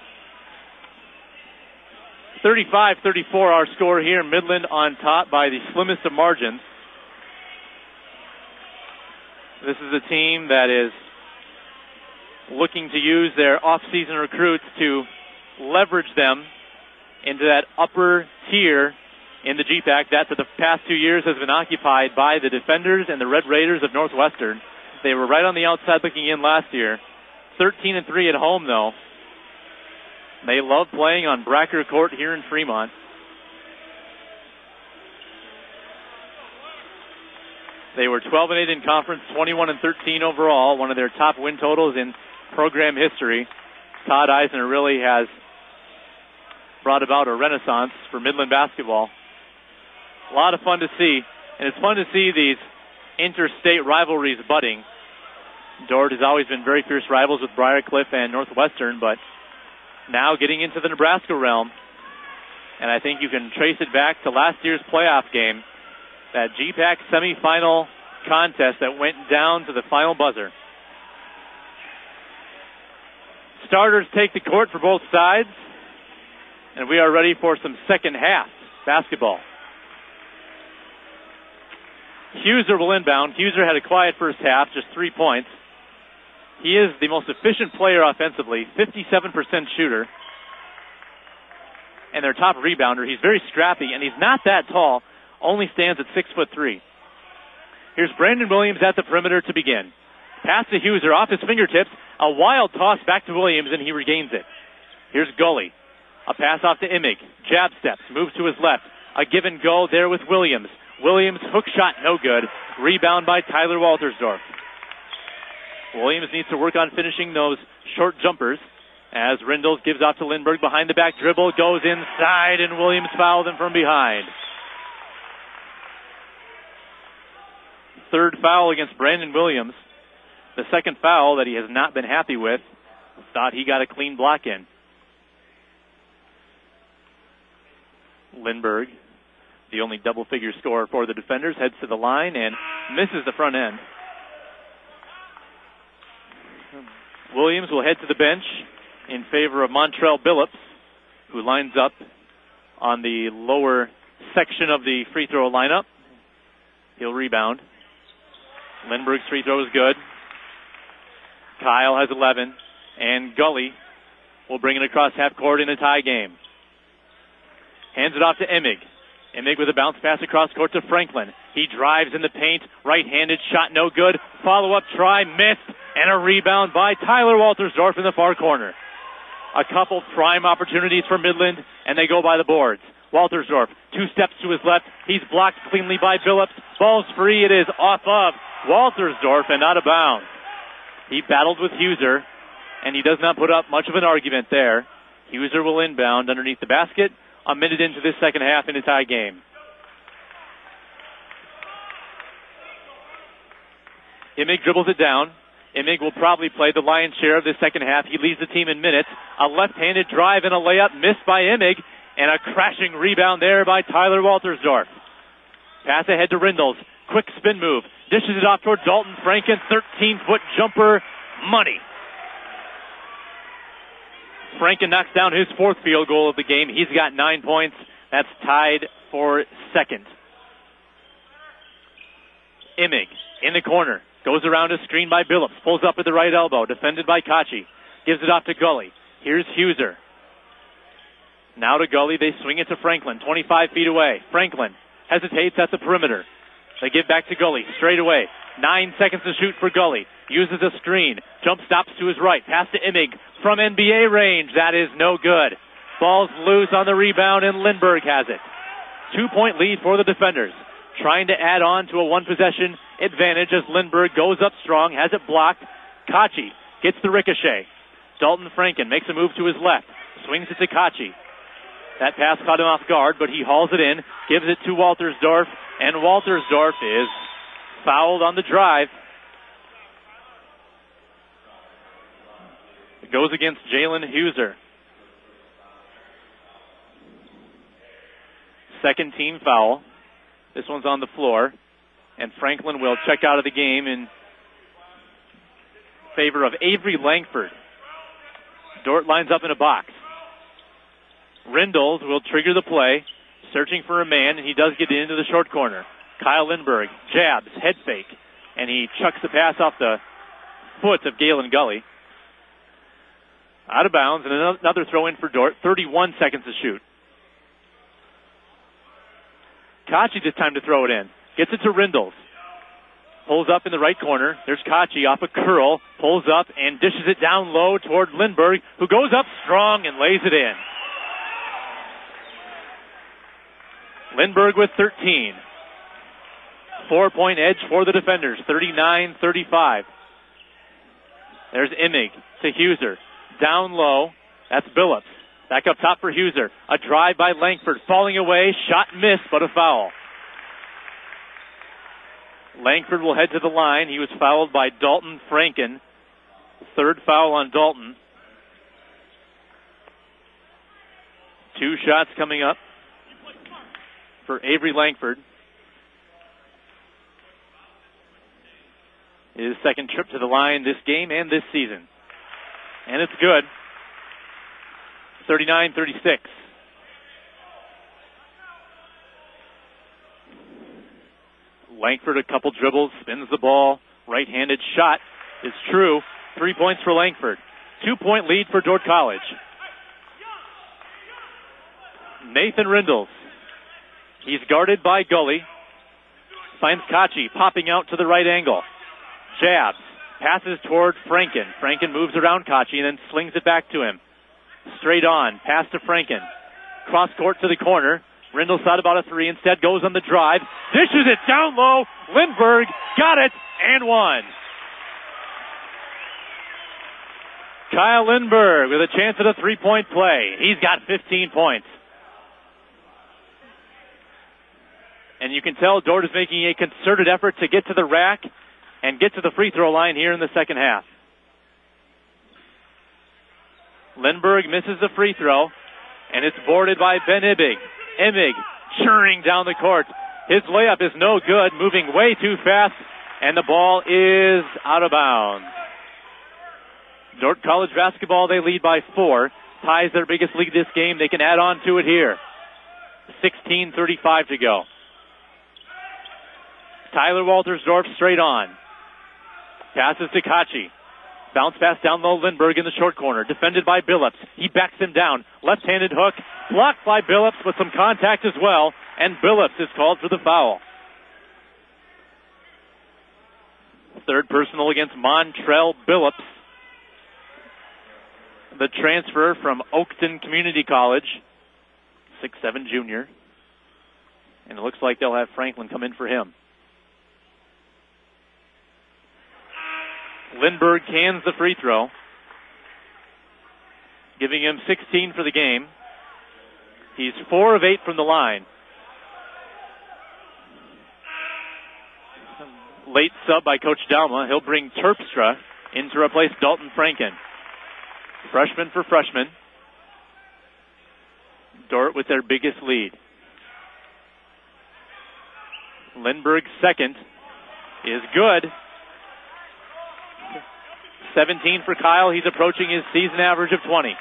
thirty-five thirty-four our score here. Midland on top by the slimmest of margins. This is a team that is looking to use their off-season recruits to leverage them into that upper tier in the G PAC that for the past two years has been occupied by the Defenders and the Red Raiders of Northwestern. They were right on the outside looking in last year. thirteen and three at home, though. They love playing on Bracker Court here in Fremont. They were twelve and eight in conference, twenty-one and thirteen overall, one of their top win totals in program history. Todd Eisner really has brought about a renaissance for Midland basketball. A lot of fun to see, and it's fun to see these interstate rivalries budding. Dordt has always been very fierce rivals with Briarcliff and Northwestern, but now getting into the Nebraska realm, and I think you can trace it back to last year's playoff game, that G PAC semifinal contest that went down to the final buzzer. Starters take the court for both sides, and we are ready for some second half basketball. Huser will inbound. Huser had a quiet first half, just three points. He is the most efficient player offensively, fifty-seven percent shooter, and their top rebounder. He's very scrappy, and he's not that tall, only stands at six foot three. Here's Brandon Williams at the perimeter to begin. Pass to Huser off his fingertips, a wild toss back to Williams, and he regains it. Here's Gully. A pass off to Imig. Jab steps, moves to his left. A give and go there with Williams. Williams, hook shot, no good. Rebound by Tyler Waltersdorf. Williams needs to work on finishing those short jumpers as Rindles gives off to Lindbergh. Behind the back dribble, goes inside, and Williams fouled him from behind. Third foul against Brandon Williams. The second foul that he has not been happy with. Thought he got a clean block in. Lindbergh, the only double-figure scorer for the Defenders, heads to the line and misses the front end. Williams will head to the bench in favor of Montrell Billups, who lines up on the lower section of the free throw lineup. He'll rebound. Lindbergh's free throw is good. Kyle has eleven, and Gully will bring it across half court in a tie game. Hands it off to Imig. Imig with a bounce pass across court to Franklin. He drives in the paint, right-handed shot, no good. Follow-up try, missed, and a rebound by Tyler Waltersdorf in the far corner. A couple prime opportunities for Midland, and they go by the boards. Waltersdorf, two steps to his left. He's blocked cleanly by Billups. Ball's free. It is off of Waltersdorf and out of bounds. He battled with Huser, and he does not put up much of an argument there. Huser will inbound underneath the basket. A minute into this second half in a tie game. Imig dribbles it down. Imig will probably play the lion's share of this second half. He leads the team in minutes. A left-handed drive and a layup missed by Imig, and a crashing rebound there by Tyler Waltersdorf. Pass ahead to Rindles. Quick spin move. Dishes it off toward Dalton Franken. thirteen-foot jumper. Money. Franken knocks down his fourth field goal of the game. He's got nine points. That's tied for second. Imig in the corner. Goes around a screen by Billups. Pulls up at the right elbow. Defended by Kachi. Gives it off to Gully. Here's Huser. Now to Gully. They swing it to Franklin. twenty-five feet away. Franklin hesitates at the perimeter. They give back to Gully. Straight away. Nine seconds to shoot for Gully. Uses a screen. Jump stops to his right. Pass to Imig from N B A range. That is no good. Ball's loose on the rebound, and Lindbergh has it. Two-point lead for the Defenders. Trying to add on to a one-possession advantage as Lindbergh goes up strong. Has it blocked. Kachi gets the ricochet. Dalton Franken makes a move to his left. Swings it to Kachi. That pass caught him off guard, but he hauls it in. Gives it to Waltersdorf, and Waltersdorf is fouled on the drive. It goes against Jalen Huser. Second team foul. This one's on the floor. And Franklin will check out of the game in favor of Avery Langford. Dort lines up in a box. Rindles will trigger the play, searching for a man, and he does get into the short corner. Kyle Lindberg jabs, head fake, and he chucks the pass off the foot of Galen Gully. Out of bounds, and another throw in for Dort. thirty-one seconds to shoot. Kachi this time to throw it in. Gets it to Rindles. Pulls up in the right corner. There's Kachi off a curl. Pulls up and dishes it down low toward Lindberg, who goes up strong and lays it in. Lindberg with thirteen. Four-point edge for the defenders, thirty-nine thirty-five. There's Imig to Huser. Down low, that's Billups. Back up top for Huser. A drive by Langford, falling away, shot missed, but a foul. Langford will head to the line. He was fouled by Dalton Franken. Third foul on Dalton. Two shots coming up for Avery Langford. His second trip to the line this game and this season. And it's good. thirty-nine thirty-six. Langford a couple dribbles, spins the ball. Right-handed shot is true. Three points for Langford. Two-point lead for Dordt College. Nathan Rindles. He's guarded by Gully. Finds Kachi popping out to the right angle. Jabs. Passes toward Franken. Franken moves around Kachi and then slings it back to him. Straight on. Pass to Franken. Cross court to the corner. Rindles thought about a three. Instead goes on the drive. Dishes it down low. Lindberg got it and one. Kyle Lindberg with a chance at a three-point play. He's got fifteen points. And you can tell Dordt is making a concerted effort to get to the rack and get to the free throw line here in the second half. Lindberg misses the free throw, and it's boarded by Ben Imig. Imig churning down the court. His layup is no good, moving way too fast, and the ball is out of bounds. Dordt College basketball, they lead by four. Ties their biggest lead this game. They can add on to it here. sixteen thirty-five to go. Tyler Waltersdorf straight on. Passes to Kachi. Bounce pass down low, Lindberg in the short corner. Defended by Billups. He backs him down. Left-handed hook. Blocked by Billups with some contact as well. And Billups is called for the foul. Third personal against Montrell Billups. The transfer from Oakton Community College. six seven junior. And it looks like they'll have Franklin come in for him. Lindberg cans the free throw, giving him sixteen for the game. He's four of eight from the line. Late sub by Coach Dalma. He'll bring Terpstra in to replace Dalton Franken. Freshman for freshman. Dordt with their biggest lead. Lindberg's second is good. seventeen for Kyle. He's approaching his season average of twenty.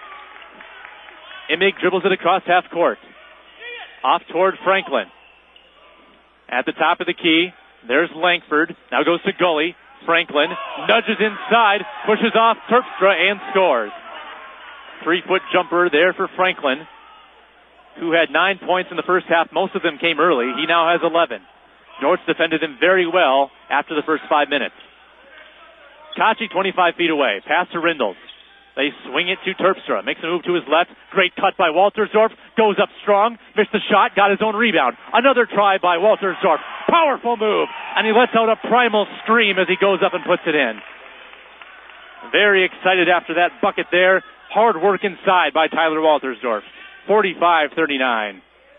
Imig dribbles it across half court. Off toward Franklin. At the top of the key, there's Langford. Now goes to Gully. Franklin nudges inside, pushes off Terpstra, and scores. Three-foot jumper there for Franklin, who had nine points in the first half. Most of them came early. He now has eleven. Dordt's defended him very well after the first five minutes. Kachi twenty-five feet away. Pass to Rindles. They swing it to Terpstra. Makes a move to his left. Great cut by Waltersdorf. Goes up strong. Missed the shot. Got his own rebound. Another try by Waltersdorf. Powerful move. And he lets out a primal scream as he goes up and puts it in. Very excited after that bucket there. Hard work inside by Tyler Waltersdorf. forty-five thirty-nine.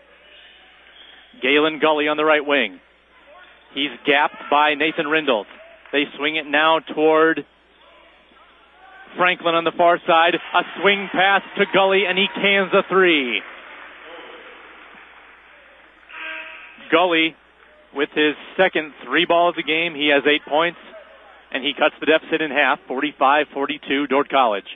Galen Gully on the right wing. He's gapped by Nathan Rindles. They swing it now toward Franklin on the far side. A swing pass to Gully, and he cans a three. Gully with his second three ball of the game. He has eight points, and he cuts the deficit in half, forty-five forty-two, Dordt College.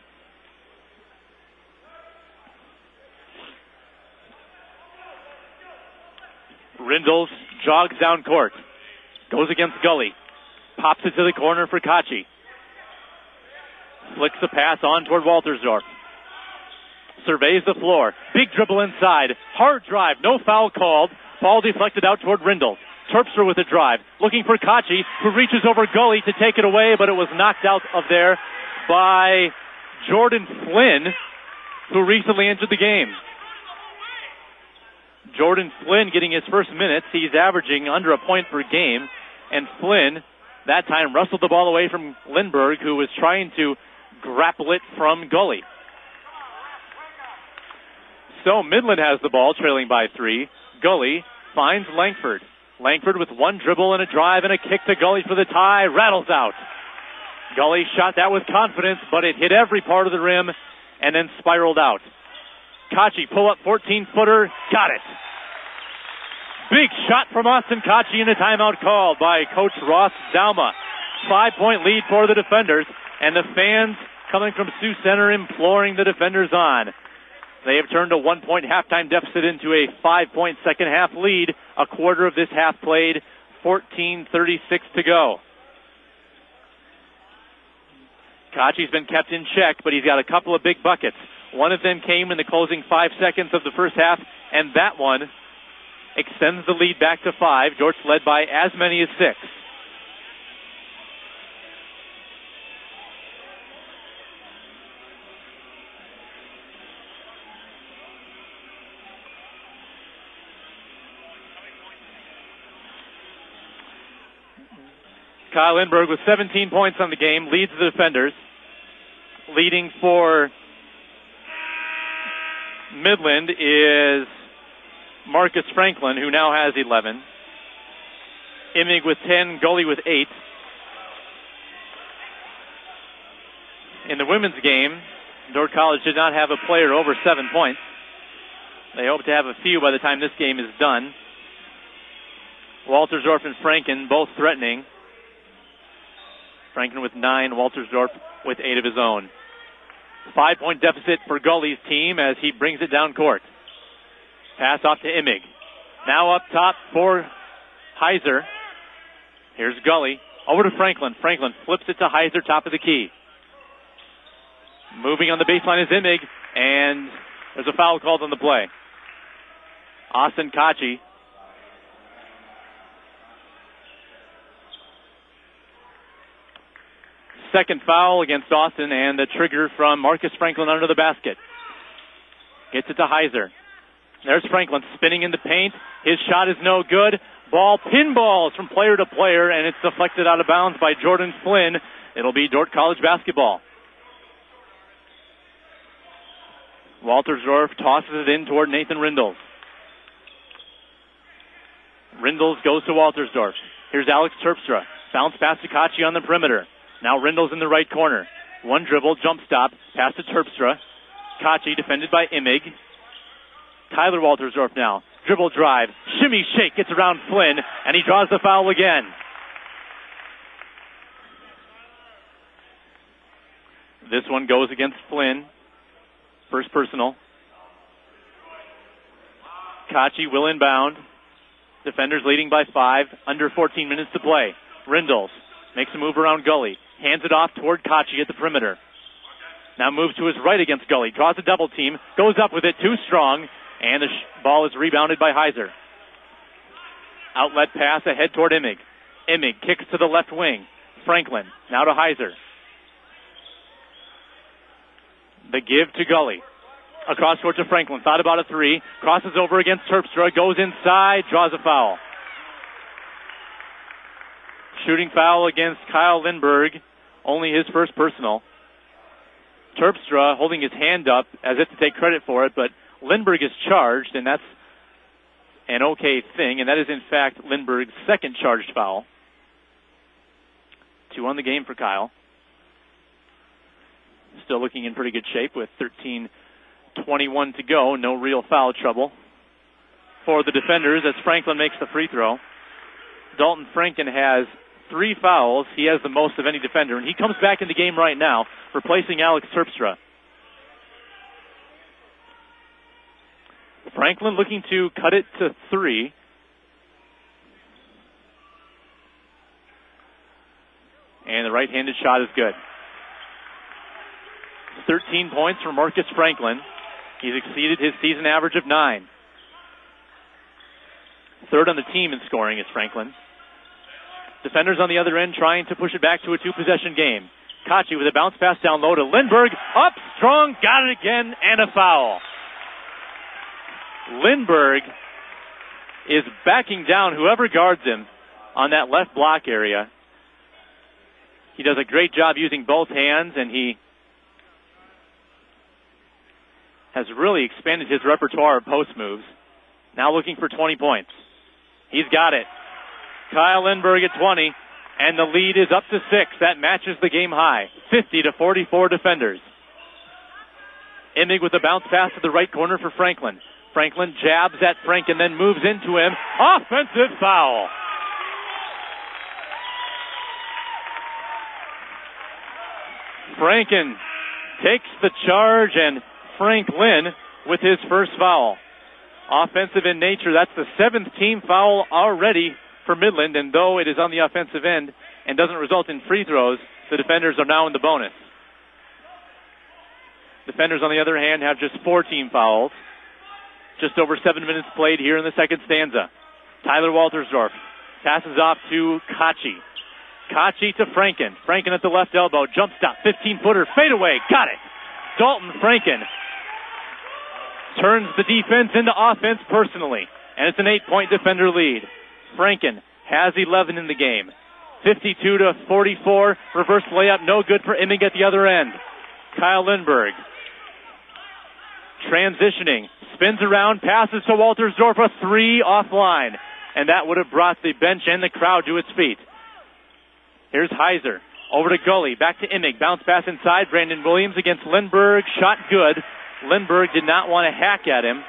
Rindles jogs down court, goes against Gully, pops it to the corner for Kachi. Flicks the pass on toward Waltersdorf. Surveys the floor. Big dribble inside. Hard drive. No foul called. Ball deflected out toward Rindles. Terpstra with a drive. Looking for Kachi, who reaches over Gully to take it away, but it was knocked out of there by Jordan Flynn, who recently entered the game. Jordan Flynn getting his first minutes. He's averaging under a point per game. And Flynn, that time, wrestled the ball away from Lindbergh, who was trying to grapple it from Gully. So Midland has the ball, trailing by three. Gully finds Langford. Langford with one dribble and a drive and a kick to Gully for the tie. Rattles out. Gully shot that with confidence, but it hit every part of the rim and then spiraled out. Kachi, pull-up fourteen-footer. Got it. Big shot from Austin Kachi, and a timeout called by Coach Ross Dauma. Five-point lead for the defenders, and the fans coming from Sioux Center imploring the defenders on. They have turned a one-point halftime deficit into a five-point second-half lead. A quarter of this half played, fourteen thirty-six to go. Kachi's been kept in check, but he's got a couple of big buckets. One of them came in the closing five seconds of the first half, and that one extends the lead back to five. Dordt's led by as many as six. Kyle Lindbergh with seventeen points on the game, leads the defenders. Leading for Midland is Marcus Franklin, who now has eleven. Imig with ten, Gully with eight. In the women's game, Dordt College did not have a player over seven points. They hope to have a few by the time this game is done. Waltersdorf and Franken both threatening. Franken with nine, Waltersdorf with eight of his own. Five-point deficit for Gully's team as he brings it down court. Pass off to Imig. Now up top for Heiser. Here's Gully. Over to Franklin. Franklin flips it to Heiser, top of the key. Moving on the baseline is Imig, and there's a foul called on the play. Austin Kachi. Second foul against Austin, and the trigger from Marcus Franklin under the basket. Gets it to Heiser. There's Franklin spinning in the paint. His shot is no good. Ball pinballs from player to player, and it's deflected out of bounds by Jordan Flynn. It'll be Dordt College basketball. Waltersdorf tosses it in toward Nathan Rindles. Rindles goes to Waltersdorf. Here's Alex Terpstra. Bounce pass to Kachi on the perimeter. Now Rindles in the right corner. One dribble, jump stop, pass to Terpstra. Kachi defended by Imig. Tyler Waltersdorf now. Dribble drive. Shimmy shake gets around Flynn, and he draws the foul again. This one goes against Flynn. First personal. Kachi will inbound. Defenders leading by five. Under fourteen minutes to play. Rindles makes a move around Gully. Hands it off toward Kachi at the perimeter. Now moves to his right against Gully. Draws a double team. Goes up with it too strong. And the sh- ball is rebounded by Heiser. Outlet pass ahead toward Imig. Imig kicks to the left wing. Franklin. Now to Heiser. The give to Gully. Across court to Franklin. Thought about a three. Crosses over against Terpstra. Goes inside. Draws a foul. Shooting foul against Kyle Lindbergh. Only his first personal. Terpstra holding his hand up as if to take credit for it, but Lindbergh is charged, and that's an okay thing, and that is in fact Lindbergh's second charged foul. Two on the game for Kyle. Still looking in pretty good shape with thirteen twenty-one to go. No real foul trouble. for the defenders as Franklin makes the free throw. Dalton Franken has three fouls. He has the most of any defender, and he comes back in the game right now, replacing Alex Terpstra. Franklin looking to cut it to three. And the right-handed shot is good. thirteen points for Marcus Franklin. He's exceeded his season average of nine. Third on the team in scoring is Franklin. Defenders on the other end trying to push it back to a two-possession game. Kachi with a bounce pass down low to Lindbergh. Up strong, got it again, and a foul. Lindbergh is backing down whoever guards him on that left block area. He does a great job using both hands, and he has really expanded his repertoire of post moves. Now looking for twenty points. He's got it. Kyle Lindbergh at twenty, and the lead is up to six. That matches the game high. fifty to forty-four defenders. Imig with a bounce pass to the right corner for Franklin. Franklin jabs at Frank and then moves into him. Offensive foul. Franken takes the charge, and Franklin with his first foul. Offensive in nature, that's the seventh team foul already for Midland, and though it is on the offensive end and doesn't result in free throws, the defenders are now in the bonus. Defenders, on the other hand, have just four team fouls. Just over seven minutes played here in the second stanza. Tyler Waltersdorf passes off to Kachi. Kachi to Franken. Franken at the left elbow. Jump stop. fifteen-footer. Fade away. Got it. Dalton Franken turns the defense into offense personally. And it's an eight-point defender lead. Franken has eleven in the game. fifty-two to forty-four. Reverse layup. No good for Imig at the other end. Kyle Lindbergh transitioning. Spins around. Passes to Waltersdorf. A three offline. And that would have brought the bench and the crowd to its feet. Here's Heiser. Over to Gully. Back to Imig. Bounce pass inside. Brandon Williams against Lindbergh. Shot good. Lindbergh did not want to hack at him.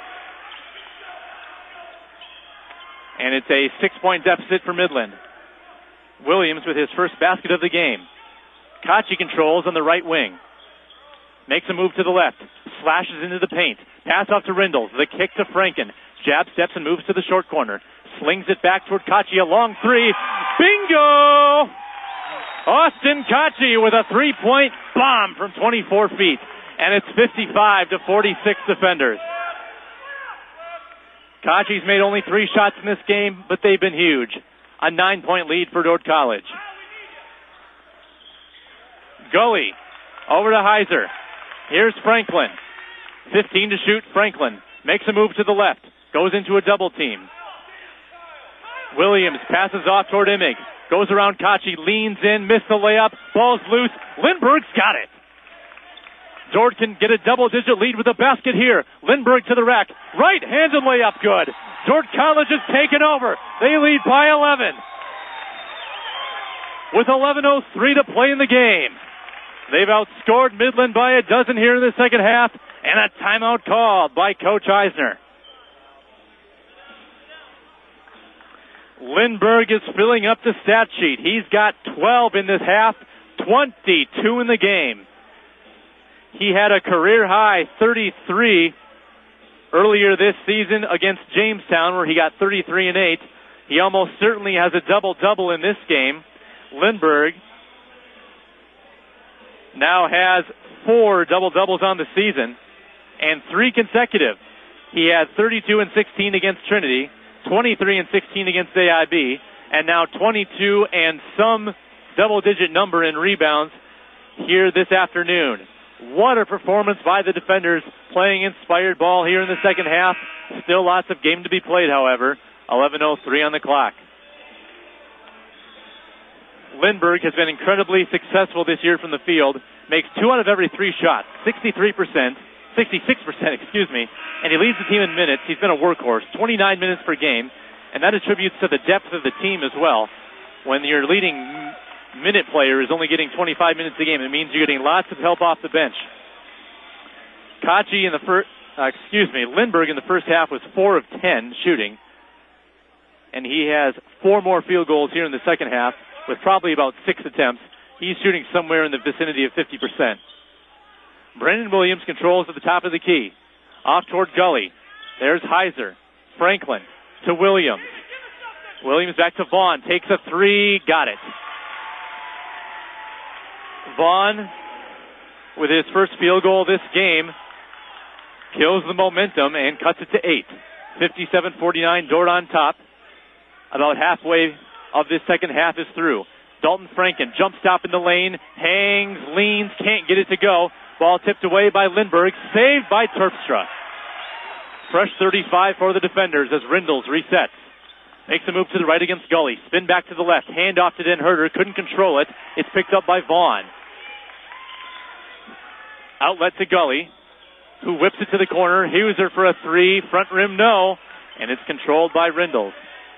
And it's a six-point deficit for Midland. Williams with his first basket of the game. Kachi controls on the right wing. Makes a move to the left. Slashes into the paint. Pass off to Rindles. The kick to Franken. Jab steps and moves to the short corner. Slings it back toward Kachi. A long three. Bingo! Austin Kachi with a three-point bomb from twenty-four feet. And it's fifty-five to forty-six defenders. Kachi's made only three shots in this game, but they've been huge. A nine-point lead for Dordt College. Gully over to Heiser. Here's Franklin. fifteen to shoot. Franklin makes a move to the left. Goes into a double team. Williams passes off toward Imig. Goes around Kachi, leans in, missed the layup. Ball's loose. Lindbergh's got it. Dordt can get a double-digit lead with a basket here. Lindbergh to the rack. Right-handed layup good. Dordt College has taken over. They lead by eleven. With eleven oh three to play in the game. They've outscored Midland by a dozen here in the second half. And a timeout called by Coach Eisner. Lindbergh is filling up the stat sheet. He's got twelve in this half, twenty-two in the game. He had a career-high thirty-three earlier this season against Jamestown, where he got thirty-three and eight. He almost certainly has a double-double in this game. Lindbergh now has four double-doubles on the season, and three consecutive. He had thirty-two and sixteen against Trinity, twenty-three and sixteen against A I B, and now twenty-two and some double-digit number in rebounds here this afternoon. What a performance by the defenders, playing inspired ball here in the second half. Still lots of game to be played, however. eleven oh three on the clock. Lindbergh has been incredibly successful this year from the field. Makes two out of every three shots, sixty-three percent, sixty-six percent, excuse me. And he leads the team in minutes. He's been a workhorse, twenty-nine minutes per game. And that attributes to the depth of the team as well. When your leading minute player is only getting twenty-five minutes a game, it means you're getting lots of help off the bench. Kachi in the first, uh, excuse me, Lindbergh in the first half was four of ten shooting. And he has four more field goals here in the second half with probably about six attempts. He's shooting somewhere in the vicinity of fifty percent. Brendan Williams controls at the top of the key. Off toward Gully. There's Heiser. Franklin to Williams. Williams back to Vaughn. Takes a three. Got it. Vaughn, with his first field goal this game, kills the momentum and cuts it to eight. fifty-seven forty-nine, Dordt on top. About halfway of this second half is through. Dalton Franken, jump stop in the lane, hangs, leans, can't get it to go. Ball tipped away by Lindbergh, saved by Terpstra. Fresh thirty-five for the defenders as Rindles resets. Makes a move to the right against Gully. Spin back to the left. Hand off to Den Herder. Couldn't control it. It's picked up by Vaughn. Outlet to Gully, who whips it to the corner. Huser for a three. Front rim, no. And it's controlled by Rindles.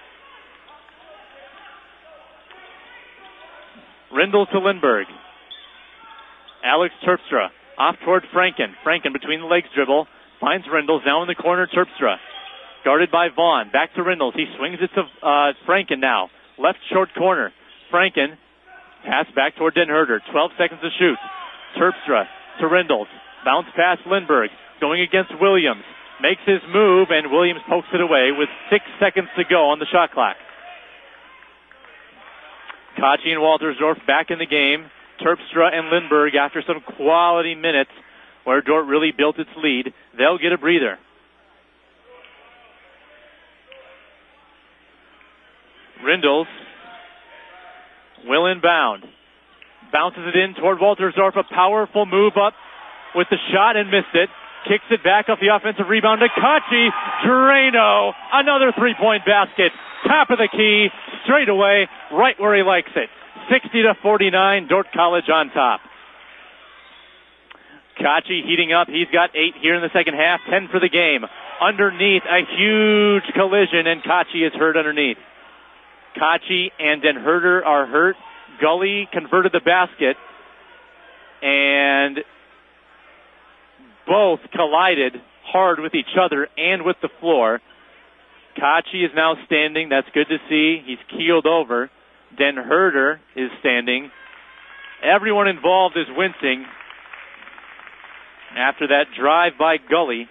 Rindles to Lindbergh. Alex Terpstra off toward Franken. Franken between the legs dribble. Finds Rindles. Now in the corner, Terpstra. Guarded by Vaughn. Back to Rindles. He swings it to uh, Franken now. Left short corner. Franken. Pass back toward Den Herder. twelve seconds to shoot. Terpstra to Rindles. Bounce past Lindbergh. Going against Williams. Makes his move, and Williams pokes it away with six seconds to go on the shot clock. Kachi and Waltersdorf back in the game. Terpstra and Lindbergh, after some quality minutes where Dordt really built its lead, they'll get a breather. Rindles will inbound. Bounces it in toward Waltersdorf. A powerful move up with the shot and missed it. Kicks it back off the offensive rebound to Kachi. Drano, another three-point basket. Top of the key, straight away, right where he likes it. sixty to forty-nine, Dordt College on top. Kachi heating up. He's got eight here in the second half, ten for the game. Underneath, a huge collision, and Kachi is hurt underneath. Kachi and Den Herder are hurt. Gully converted the basket, and both collided hard with each other and with the floor. Kachi is now standing. That's good to see. He's keeled over. Den Herder is standing. Everyone involved is wincing after that drive by Gully.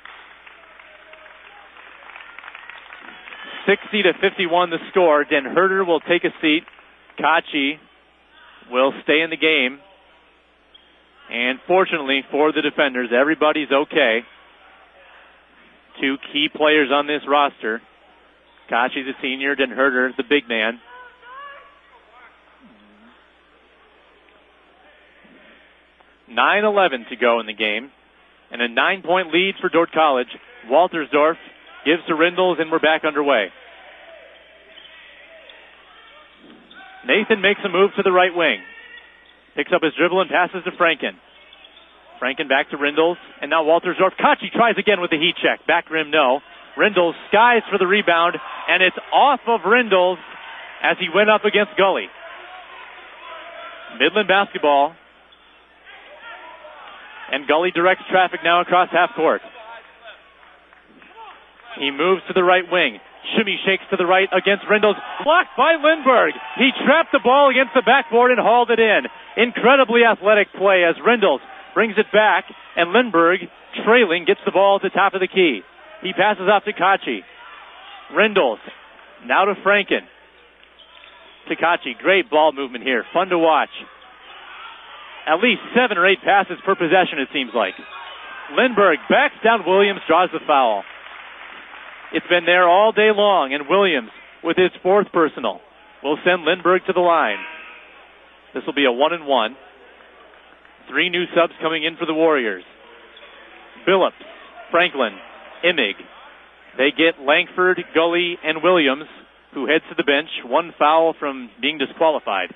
sixty to fifty-one the score. Den Herder will take a seat. Kachi will stay in the game. And fortunately for the defenders, everybody's okay. Two key players on this roster. Kachi's a senior, Den Herder the big man. nine eleven to go in the game. And a nine-point lead for Dordt College. Waltersdorf gives to Rindles, and we're back underway. Nathan makes a move to the right wing. Picks up his dribble and passes to Franken. Franken back to Rindles, and now Waltersdorf. Kachi tries again with the heat check. Back rim, no. Rindles skies for the rebound, and it's off of Rindles as he went up against Gully. Midland basketball. And Gully directs traffic now across half court. He moves to the right wing. Shimmy shakes to the right against Rindles. Blocked by Lindbergh. He trapped the ball against the backboard and hauled it in. Incredibly athletic play as Rindles brings it back, and Lindbergh, trailing, gets the ball at the top of the key. He passes off to Kachi. Rindles, now to Franken. To Kachi. Great ball movement here. Fun to watch. At least seven or eight passes per possession, it seems like. Lindbergh backs down Williams, draws the foul. It's been there all day long, and Williams, with his fourth personal, will send Lindbergh to the line. This will be a one and one. Three new subs coming in for the Warriors. Billups, Franklin, Imig. They get Langford, Gully, and Williams, who heads to the bench. One foul from being disqualified.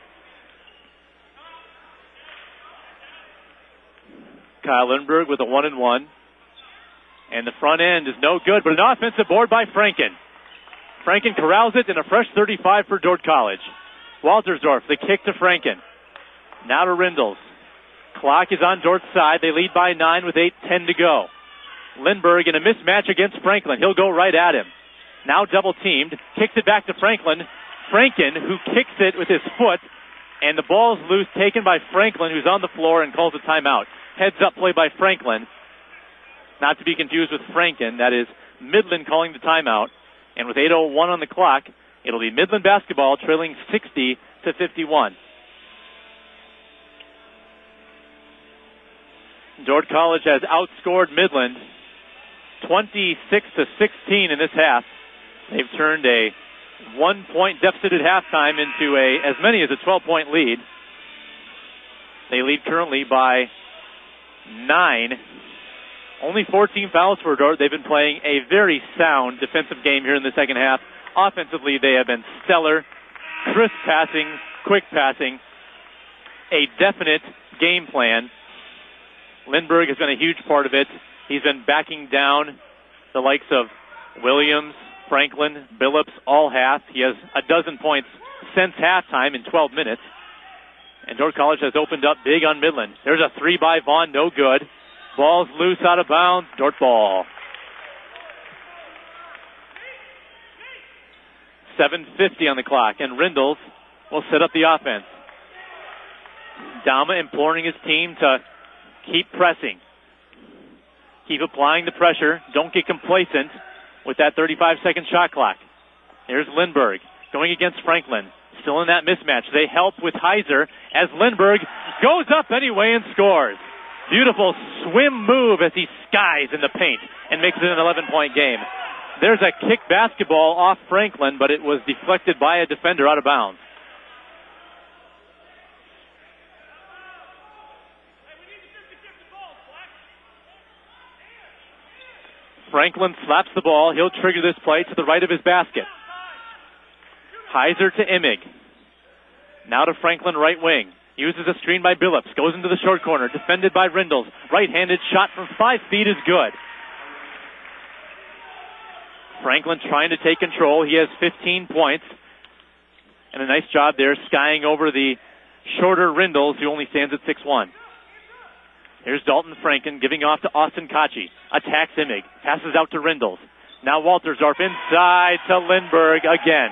Kyle Lindbergh with a one and one. And the front end is no good, but an offensive board by Franken. Franken corrals it, and a fresh thirty-five for Dordt College. Waltersdorf, the kick to Franken. Now to Rindles. Clock is on Dordt's side. They lead by nine with eight ten to go. Lindbergh in a mismatch against Franklin. He'll go right at him. Now double teamed. Kicks it back to Franklin. Franken, who kicks it with his foot, and the ball's loose, taken by Franklin, who's on the floor and calls a timeout. Heads up play by Franklin. Not to be confused with Franken. That is Midland calling the timeout. And with eight oh one on the clock, it'll be Midland basketball trailing sixty to fifty-one. Dordt College has outscored Midland twenty-six to sixteen in this half. They've turned a one-point deficit at halftime into a as many as a twelve-point lead. They lead currently by nine. Only fourteen fouls for Dordt. They've been playing a very sound defensive game here in the second half. Offensively, they have been stellar. Crisp passing, quick passing, a definite game plan. Lindbergh has been a huge part of it. He's been backing down the likes of Williams, Franklin, Billups all half. He has a dozen points since halftime in twelve minutes. And Dordt College has opened up big on Midland. There's a three by Vaughn, no good. Ball's loose out of bounds. Dordt ball. seven fifty on the clock, and Rindles will set up the offense. Dama imploring his team to keep pressing. Keep applying the pressure. Don't get complacent with that thirty-five second shot clock. Here's Lindbergh going against Franklin. Still in that mismatch. They help with Heiser as Lindbergh goes up anyway and scores. Beautiful swim move as he skies in the paint and makes it an eleven-point game. There's a kick basketball off Franklin, but it was deflected by a defender out of bounds. Franklin slaps the ball. He'll trigger this play to the right of his basket. Heiser to Immig. Now to Franklin, right wing. Uses a screen by Billups. Goes into the short corner. Defended by Rindles. Right-handed shot from five feet is good. Franklin trying to take control. He has fifteen points. And a nice job there skying over the shorter Rindles, who only stands at six one. Here's Dalton Franken giving off to Austin Kachi. Attacks Immig. Passes out to Rindles. Now Waltersdorf inside to Lindbergh again.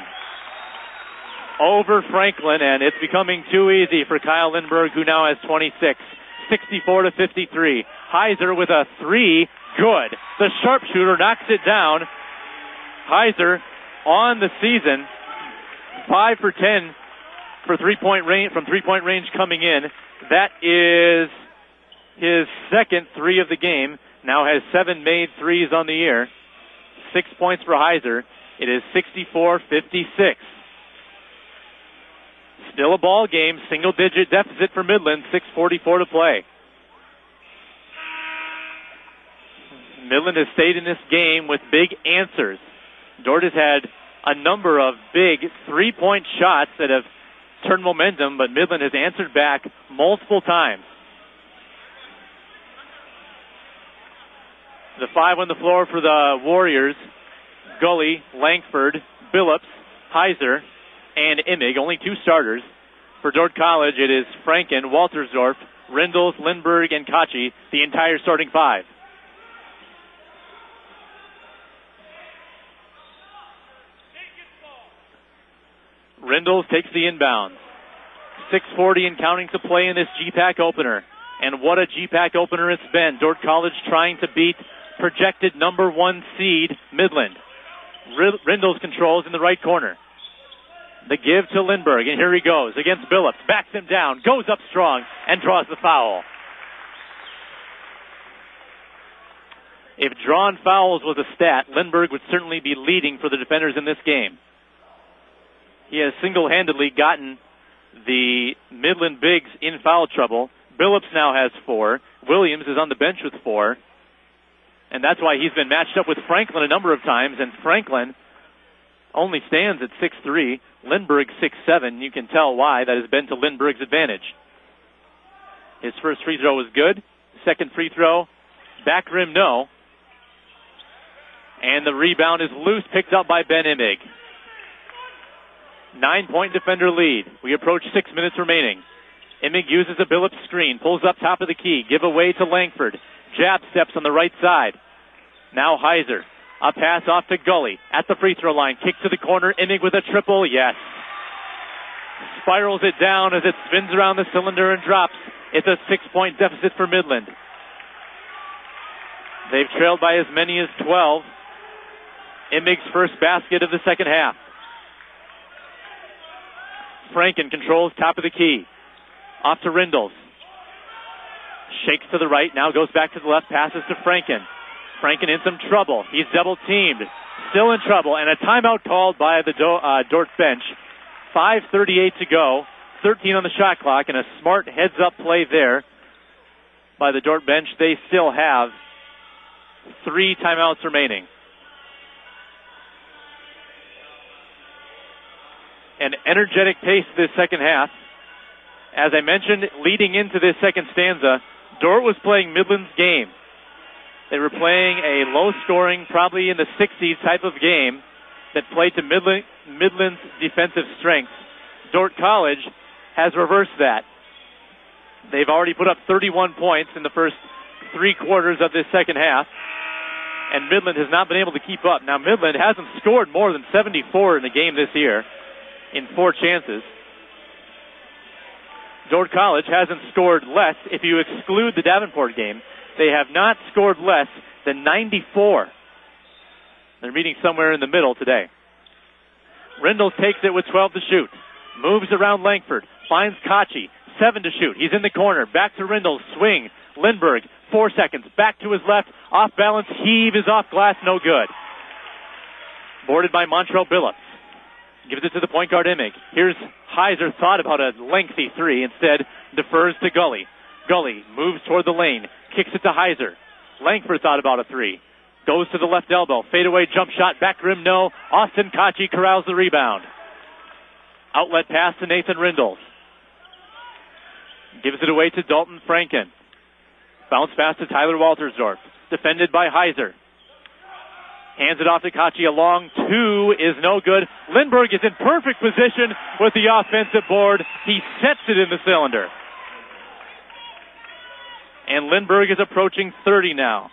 Over Franklin, and it's becoming too easy for Kyle Lindbergh, who now has twenty-six. sixty-four to fifty-three. Heiser with a three. Good. The sharpshooter knocks it down. Heiser on the season. five for ten for three-point range, from three-point range coming in. That is his second three of the game. Now has seven made threes on the year. Six points for Heiser. It is sixty-four fifty-six. Still a ball game. Single-digit deficit for Midland. six forty-four to play. Midland has stayed in this game with big answers. Dordt has had a number of big three-point shots that have turned momentum, but Midland has answered back multiple times. The five on the floor for the Warriors: Gully, Langford, Billups, Heiser, and Immig. Only two starters. For Dordt College, it is Franken, Waltersdorf, Rindles, Lindbergh, and Kachi, the entire starting five. Rindles takes the inbound. six forty and counting to play in this G PAC opener. And what a G PAC opener it's been. Dordt College trying to beat projected number one seed Midland. Rindles controls in the right corner. The give to Lindbergh, and here he goes against Billups. Backs him down, goes up strong, and draws the foul. If drawn fouls was a stat, Lindbergh would certainly be leading for the defenders in this game. He has single-handedly gotten the Midland Bigs in foul trouble. Billups now has four. Williams is on the bench with four. And that's why he's been matched up with Franklin a number of times, and Franklin only stands at six three. Lindbergh six seven. You can tell why. That has been to Lindbergh's advantage. His first free throw was good. Second free throw, back rim, no. And the rebound is loose, picked up by Ben Immig. Nine-point defender lead. We approach six minutes remaining. Immig uses a Billups screen, pulls up top of the key, give away to Langford. Jab steps on the right side. Now Heiser. A pass off to Gully at the free throw line. Kick to the corner. Imig with a triple. Yes. Spirals it down as it spins around the cylinder and drops. It's a six-point deficit for Midland. They've trailed by as many as twelve. Imig's first basket of the second half. Franken controls top of the key. Off to Rindles. Shakes to the right, now goes back to the left, passes to Franken. Franken in some trouble. He's double-teamed. Still in trouble, and a timeout called by the Do- uh, Dordt bench. five thirty-eight to go. thirteen on the shot clock, and a smart heads-up play there by the Dordt bench. They still have three timeouts remaining. An energetic pace this second half. As I mentioned, leading into this second stanza, Dordt was playing Midland's game. They were playing a low-scoring, probably in the sixties type of game that played to Midland, Midland's defensive strengths. Dordt College has reversed that. They've already put up thirty-one points in the first three quarters of this second half, and Midland has not been able to keep up. Now, Midland hasn't scored more than seventy-four in the game this year in four chances. Dordt College hasn't scored less. If you exclude the Davenport game, they have not scored less than ninety-four. They're meeting somewhere in the middle today. Rindles takes it with twelve to shoot. Moves around Langford. Finds Kachi. Seven to shoot. He's in the corner. Back to Rindles. Swing. Lindbergh. Four seconds. Back to his left. Off balance. Heave is off glass. No good. Boarded by Montrell Billups. Gives it to the point guard Imig. Here's Heiser. Thought about a lengthy three. Instead, defers to Gully. Gully moves toward the lane. Kicks it to Heiser. Langford thought about a three. Goes to the left elbow. Fadeaway jump shot. Back rim, no. Austin Kachi corrals the rebound. Outlet pass to Nathan Rindles. Gives it away to Dalton Franken. Bounce pass to Tyler Waltersdorf. Defended by Heiser. Hands it off to Kachi. A long two is no good. Lindbergh is in perfect position with the offensive board. He sets it in the cylinder. And Lindbergh is approaching thirty now.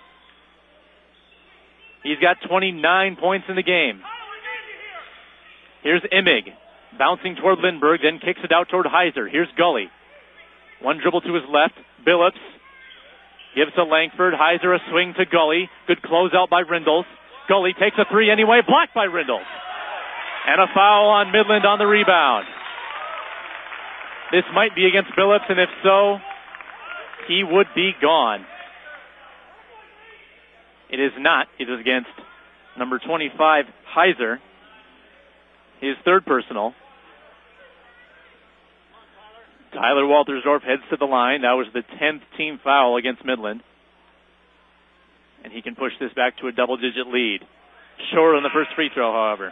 He's got twenty-nine points in the game. Here's Imig. Bouncing toward Lindbergh, then kicks it out toward Heiser. Here's Gully. One dribble to his left. Billups gives to Langford. Heiser a swing to Gully. Good closeout by Rindles. Gully takes a three anyway. Blocked by Rindles. And a foul on Midland on the rebound. This might be against Billups, and if so, he would be gone. It is not. It is against number twenty-five, Heiser. His third personal. Tyler Waltersdorf heads to the line. That was the tenth team foul against Midland. And he can push this back to a double-digit lead. Short on the first free throw, however.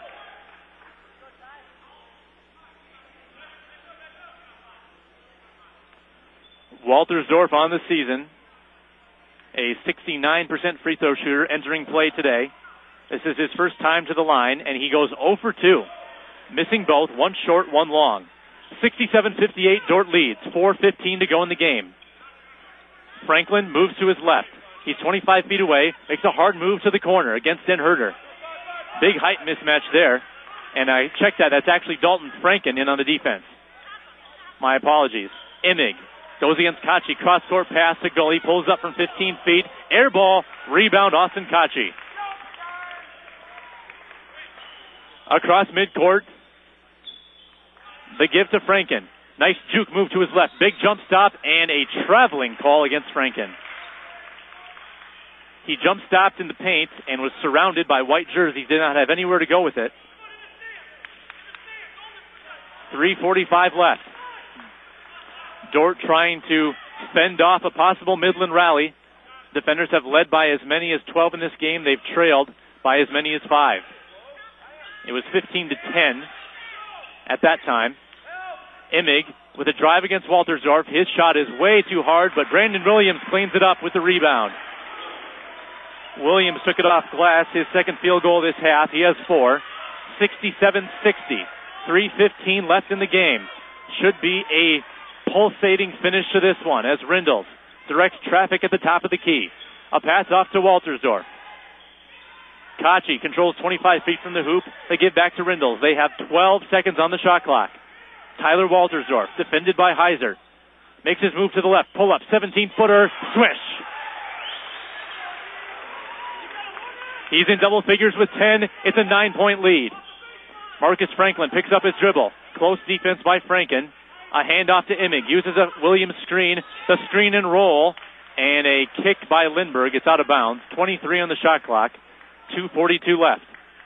Waltersdorf on the season, a sixty-nine percent free throw shooter entering play today. This is his first time to the line, and he goes zero for two. Missing both, one short, one long. sixty-seven fifty-eight, Dordt leads. four fifteen to go in the game. Franklin moves to his left. He's twenty-five feet away, makes a hard move to the corner against Den Herder. Big height mismatch there. And I checked that. That's actually Dalton Franken in on the defense. My apologies. Imig goes against Kachi. Cross-court pass to Gully. Pulls up from fifteen feet. Air ball. Rebound, Austin Kachi. Across midcourt. The give to Franken. Nice juke move to his left. Big jump stop and a traveling call against Franken. He jump stopped in the paint and was surrounded by white jerseys. Did not have anywhere to go with it. three forty-five left. Dordt trying to fend off a possible Midland rally. Defenders have led by as many as twelve in this game. They've trailed by as many as five. It was fifteen to ten at that time. Imig with a drive against Waltersdorf. His shot is way too hard, but Brandon Williams cleans it up with the rebound. Williams took it off glass, his second field goal this half. He has four. sixty-seven sixty. three fifteen left in the game. Should be a pulsating finish to this one as Rindles directs traffic at the top of the key. A pass off to Waltersdorf. Kachi controls twenty-five feet from the hoop. They give back to Rindles. They have twelve seconds on the shot clock. Tyler Waltersdorf, defended by Heiser. Makes his move to the left. Pull up, seventeen-footer, swish. He's in double figures with ten. It's a nine-point lead. Marcus Franklin picks up his dribble. Close defense by Franken. A handoff to Immig. Uses a Williams screen. The screen and roll. And a kick by Lindbergh. It's out of bounds. twenty-three on the shot clock. two forty-two left.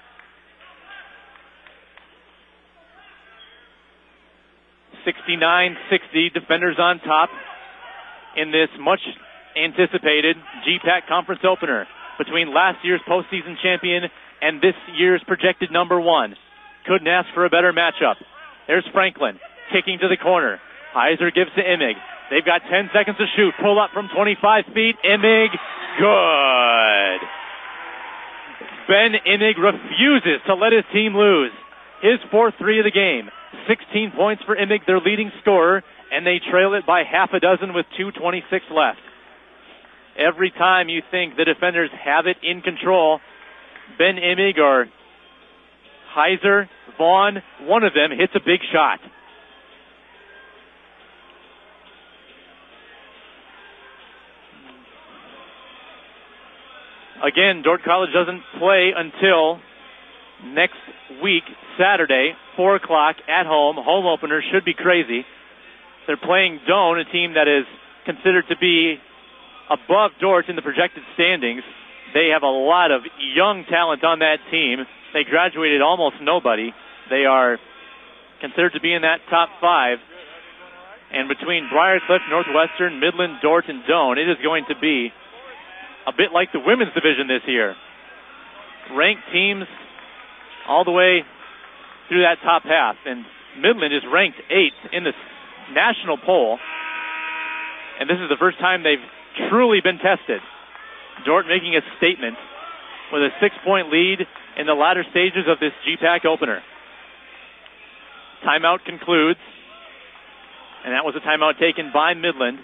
sixty-nine sixty. Defenders on top in this much anticipated G PAC conference opener between last year's postseason champion and this year's projected number one. Couldn't ask for a better matchup. There's Franklin kicking to the corner. Heiser gives to Immig. They've got ten seconds to shoot. Pull up from twenty-five feet. Immig, good. Ben Immig refuses to let his team lose. His fourth three of the game. sixteen points for Immig, their leading scorer, and they trail it by half a dozen with two twenty-six left. Every time you think the defenders have it in control, Ben Immig or Heiser, Vaughn, one of them hits a big shot. Again, Dordt College doesn't play until next week, Saturday, four o'clock at home. Home opener should be crazy. They're playing Doane, a team that is considered to be above Dordt in the projected standings. They have a lot of young talent on that team. They graduated almost nobody. They are considered to be in that top five. And between Briarcliff, Northwestern, Midland, Dordt, and Doane, it is going to be a bit like the women's division this year. Ranked teams all the way through that top half. And Midland is ranked eighth in the national poll. And this is the first time they've truly been tested. Dordt making a statement with a six-point lead in the latter stages of this G PAC opener. Timeout concludes. And that was a timeout taken by Midland.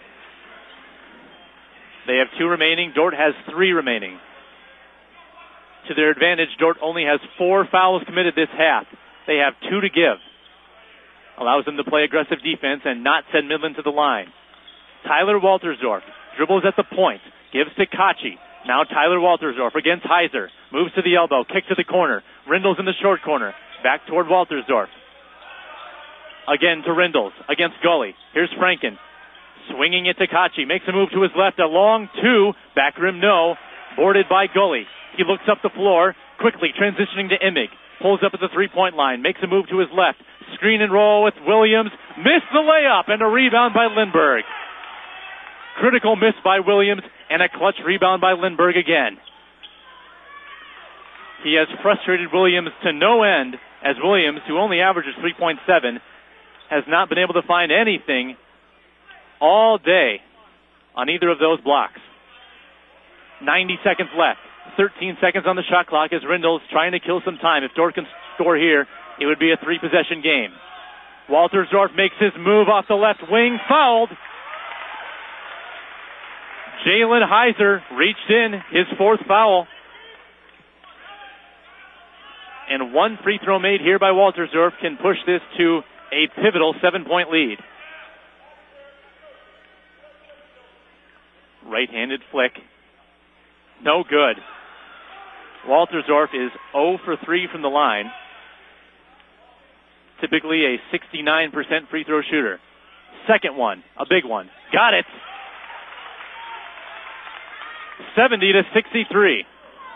They have two remaining. Dordt has three remaining. To their advantage, Dordt only has four fouls committed this half. They have two to give. Allows them to play aggressive defense and not send Midland to the line. Tyler Waltersdorf dribbles at the point. Gives to Kachi. Now Tyler Waltersdorf against Heiser. Moves to the elbow. Kick to the corner. Rindles in the short corner. Back toward Waltersdorf. Again to Rindles against Gully. Here's Franken. Swinging it to Kachi. Makes a move to his left. A long two. Back rim no. Boarded by Gully. He looks up the floor. Quickly transitioning to Immig. Pulls up at the three-point line. Makes a move to his left. Screen and roll with Williams. Missed the layup and a rebound by Lindbergh. Critical miss by Williams and a clutch rebound by Lindbergh again. He has frustrated Williams to no end, as Williams, who only averages three point seven, has not been able to find anything all day on either of those blocks. ninety seconds left. thirteen seconds on the shot clock as Rindles trying to kill some time. If Dordt can score here, it would be a three-possession game. Waltersdorf makes his move off the left wing, fouled. Jalen Heiser reached in, his fourth foul. And one free throw made here by Waltersdorf can push this to a pivotal seven-point lead. Right-handed flick. No good. Waltersdorf is zero for three from the line. Typically a sixty-nine percent free throw shooter. Second one, a big one. Got it. seventy to sixty-three.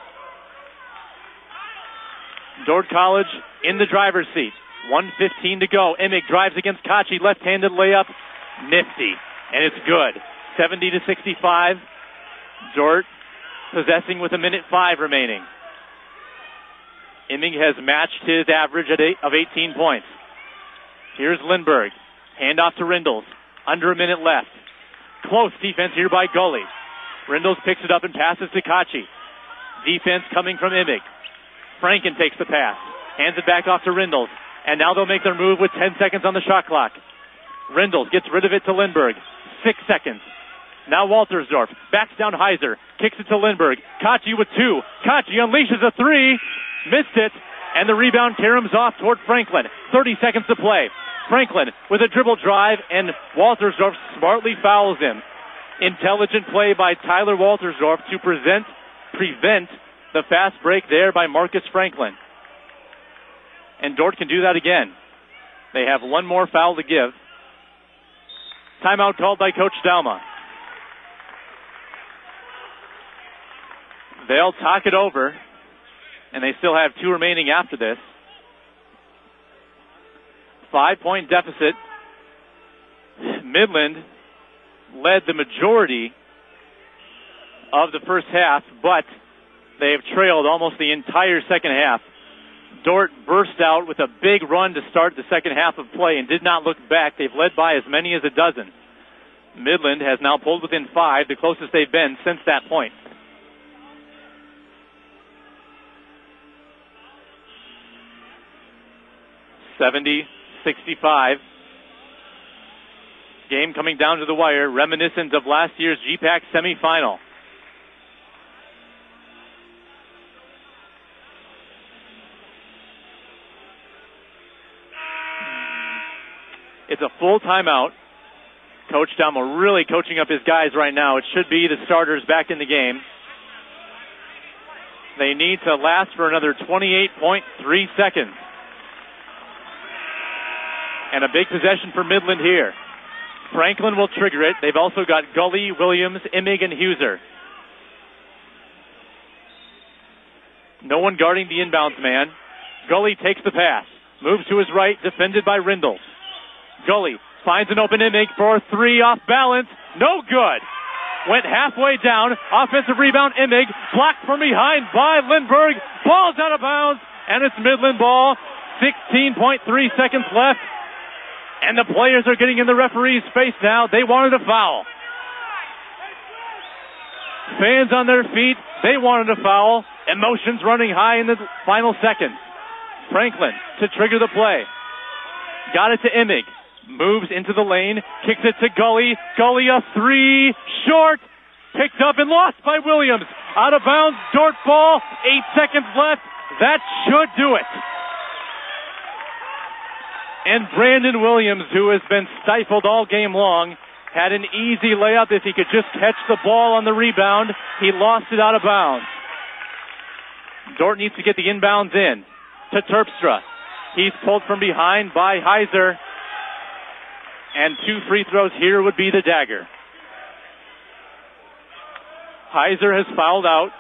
Dordt College in the driver's seat. one fifteen to go. Immig drives against Kachi. Left-handed layup. Nifty. And it's good. seventy to sixty-five. Dordt possessing with a minute five remaining. Immig has matched his average at eight, of eighteen points. Here's Lindbergh. Handoff to Rindles. Under a minute left. Close defense here by Gully. Rindles picks it up and passes to Kachi. Defense coming from Immig. Franken takes the pass. Hands it back off to Rindles. And now they'll make their move with ten seconds on the shot clock. Rindles gets rid of it to Lindbergh. Six seconds. Now Waltersdorf backs down Heiser, kicks it to Lindbergh. Kachi with two. Kachi unleashes a three, missed it, and the rebound caroms off toward Franklin. thirty seconds to play. Franklin with a dribble drive, and Waltersdorf smartly fouls him. Intelligent play by Tyler Waltersdorf to present, prevent the fast break there by Marcus Franklin. And Dordt can do that again. They have one more foul to give. Timeout called by Coach Dalma. They'll talk it over, and they still have two remaining after this. Five-point deficit. Midland led the majority of the first half, but they have trailed almost the entire second half. Dordt burst out with a big run to start the second half of play and did not look back. They've led by as many as a dozen. Midland has now pulled within five, the closest they've been since that point. seventy sixty-five. Game coming down to the wire, reminiscent of last year's G PAC semifinal. It's a full timeout. Coach Dalma really coaching up his guys right now. It should be the starters back in the game. They need to last for another twenty-eight point three seconds. And a big possession for Midland here. Franklin will trigger it. They've also got Gully, Williams, Immig, and Huser. No one guarding the inbounds man. Gully takes the pass. Moves to his right, defended by Rindle. Gully finds an open Immig for three off balance. No good. Went halfway down. Offensive rebound, Immig. Blocked from behind by Lindbergh. Ball's out of bounds, and it's Midland ball. sixteen point three seconds left. And the players are getting in the referee's face now. They wanted a foul. Fans on their feet. They wanted a foul. Emotions running high in the final seconds. Franklin to trigger the play. Got it to Immig. Moves into the lane. Kicks it to Gully. Gully a three. Short. Picked up and lost by Williams. Out of bounds. Dordt ball. Eight seconds left. That should do it. And Brandon Williams, who has been stifled all game long, had an easy layup if he could just catch the ball on the rebound. He lost it out of bounds. Dordt needs to get the inbounds in to Terpstra. He's pulled from behind by Heiser. And two free throws here would be the dagger. Heiser has fouled out.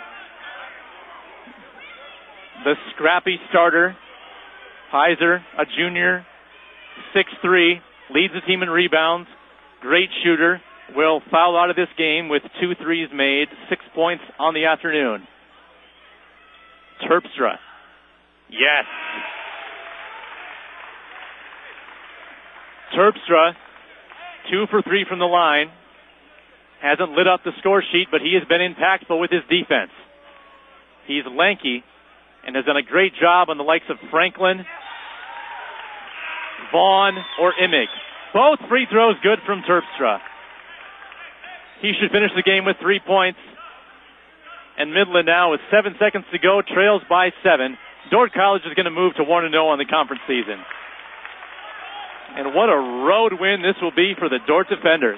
The scrappy starter, Heiser, a junior, six three, leads the team in rebounds. Great shooter. Will foul out of this game with two threes made, six points on the afternoon. Terpstra. Yes. Terpstra, two for three from the line. Hasn't lit up the score sheet, but he has been impactful with his defense. He's lanky and has done a great job on the likes of Franklin, Vaughn, or Immig. Both free throws good from Terpstra. He should finish the game with three points. And Midland now, with seven seconds to go, trails by seven. Dordt College is going to move to one and oh on the conference season. And what a road win this will be for the Dordt defenders.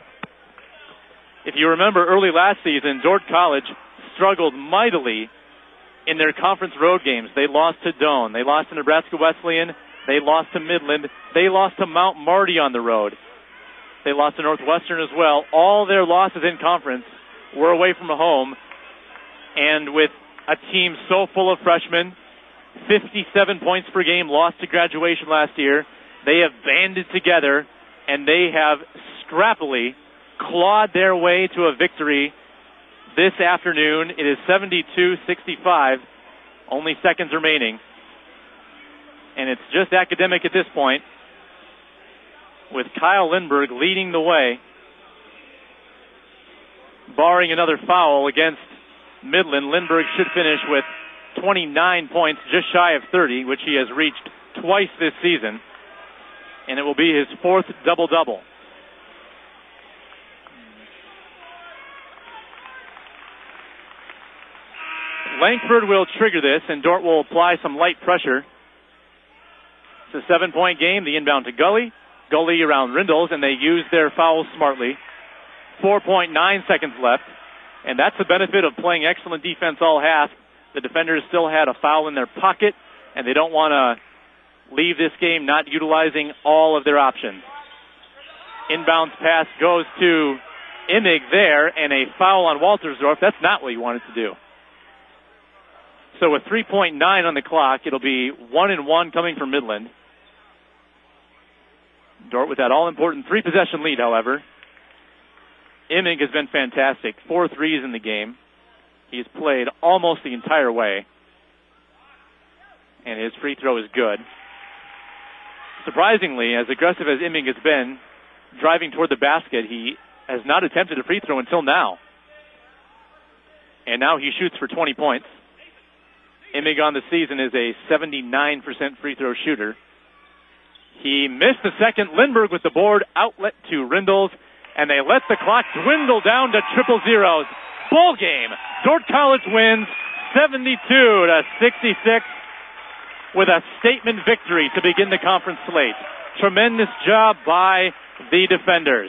If you remember early last season, Dordt College struggled mightily in their conference road games. They lost to Doane. They lost to Nebraska Wesleyan. They lost to Midland. They lost to Mount Marty on the road. They lost to Northwestern as well. All their losses in conference were away from home. And with a team so full of freshmen, fifty-seven points per game lost to graduation last year, they have banded together and they have scrappily clawed their way to a victory this afternoon. It is seventy-two sixty-five, only seconds remaining. And it's just academic at this point, with Kyle Lindbergh leading the way, barring another foul against Midland. Lindbergh should finish with twenty-nine points, just shy of thirty, which he has reached twice this season. And it will be his fourth double-double. Langford will trigger this, and Dordt will apply some light pressure. It's a seven-point game. The inbound to Gully. Gully around Rindles, and they use their fouls smartly. four point nine seconds left, and that's the benefit of playing excellent defense all half. The defenders still had a foul in their pocket, and they don't want to leave this game not utilizing all of their options. Inbounds pass goes to Imig there, and a foul on Waltersdorf. That's not what you wanted to do. So with three point nine on the clock, it'll be one and one coming from Midland. Dordt with that all-important three-possession lead, however. Imig has been fantastic. Four threes in the game. He's played almost the entire way. And his free throw is good. Surprisingly, as aggressive as Imig has been, driving toward the basket, he has not attempted a free throw until now. And now he shoots for twenty points. Imig on the season is a seventy-nine percent free throw shooter. He missed the second. Lindbergh with the board, outlet to Rindles, and they let the clock dwindle down to triple zeros. Ball game. Dordt College wins seventy-two to sixty-six with a statement victory to begin the conference slate. Tremendous job by the defenders.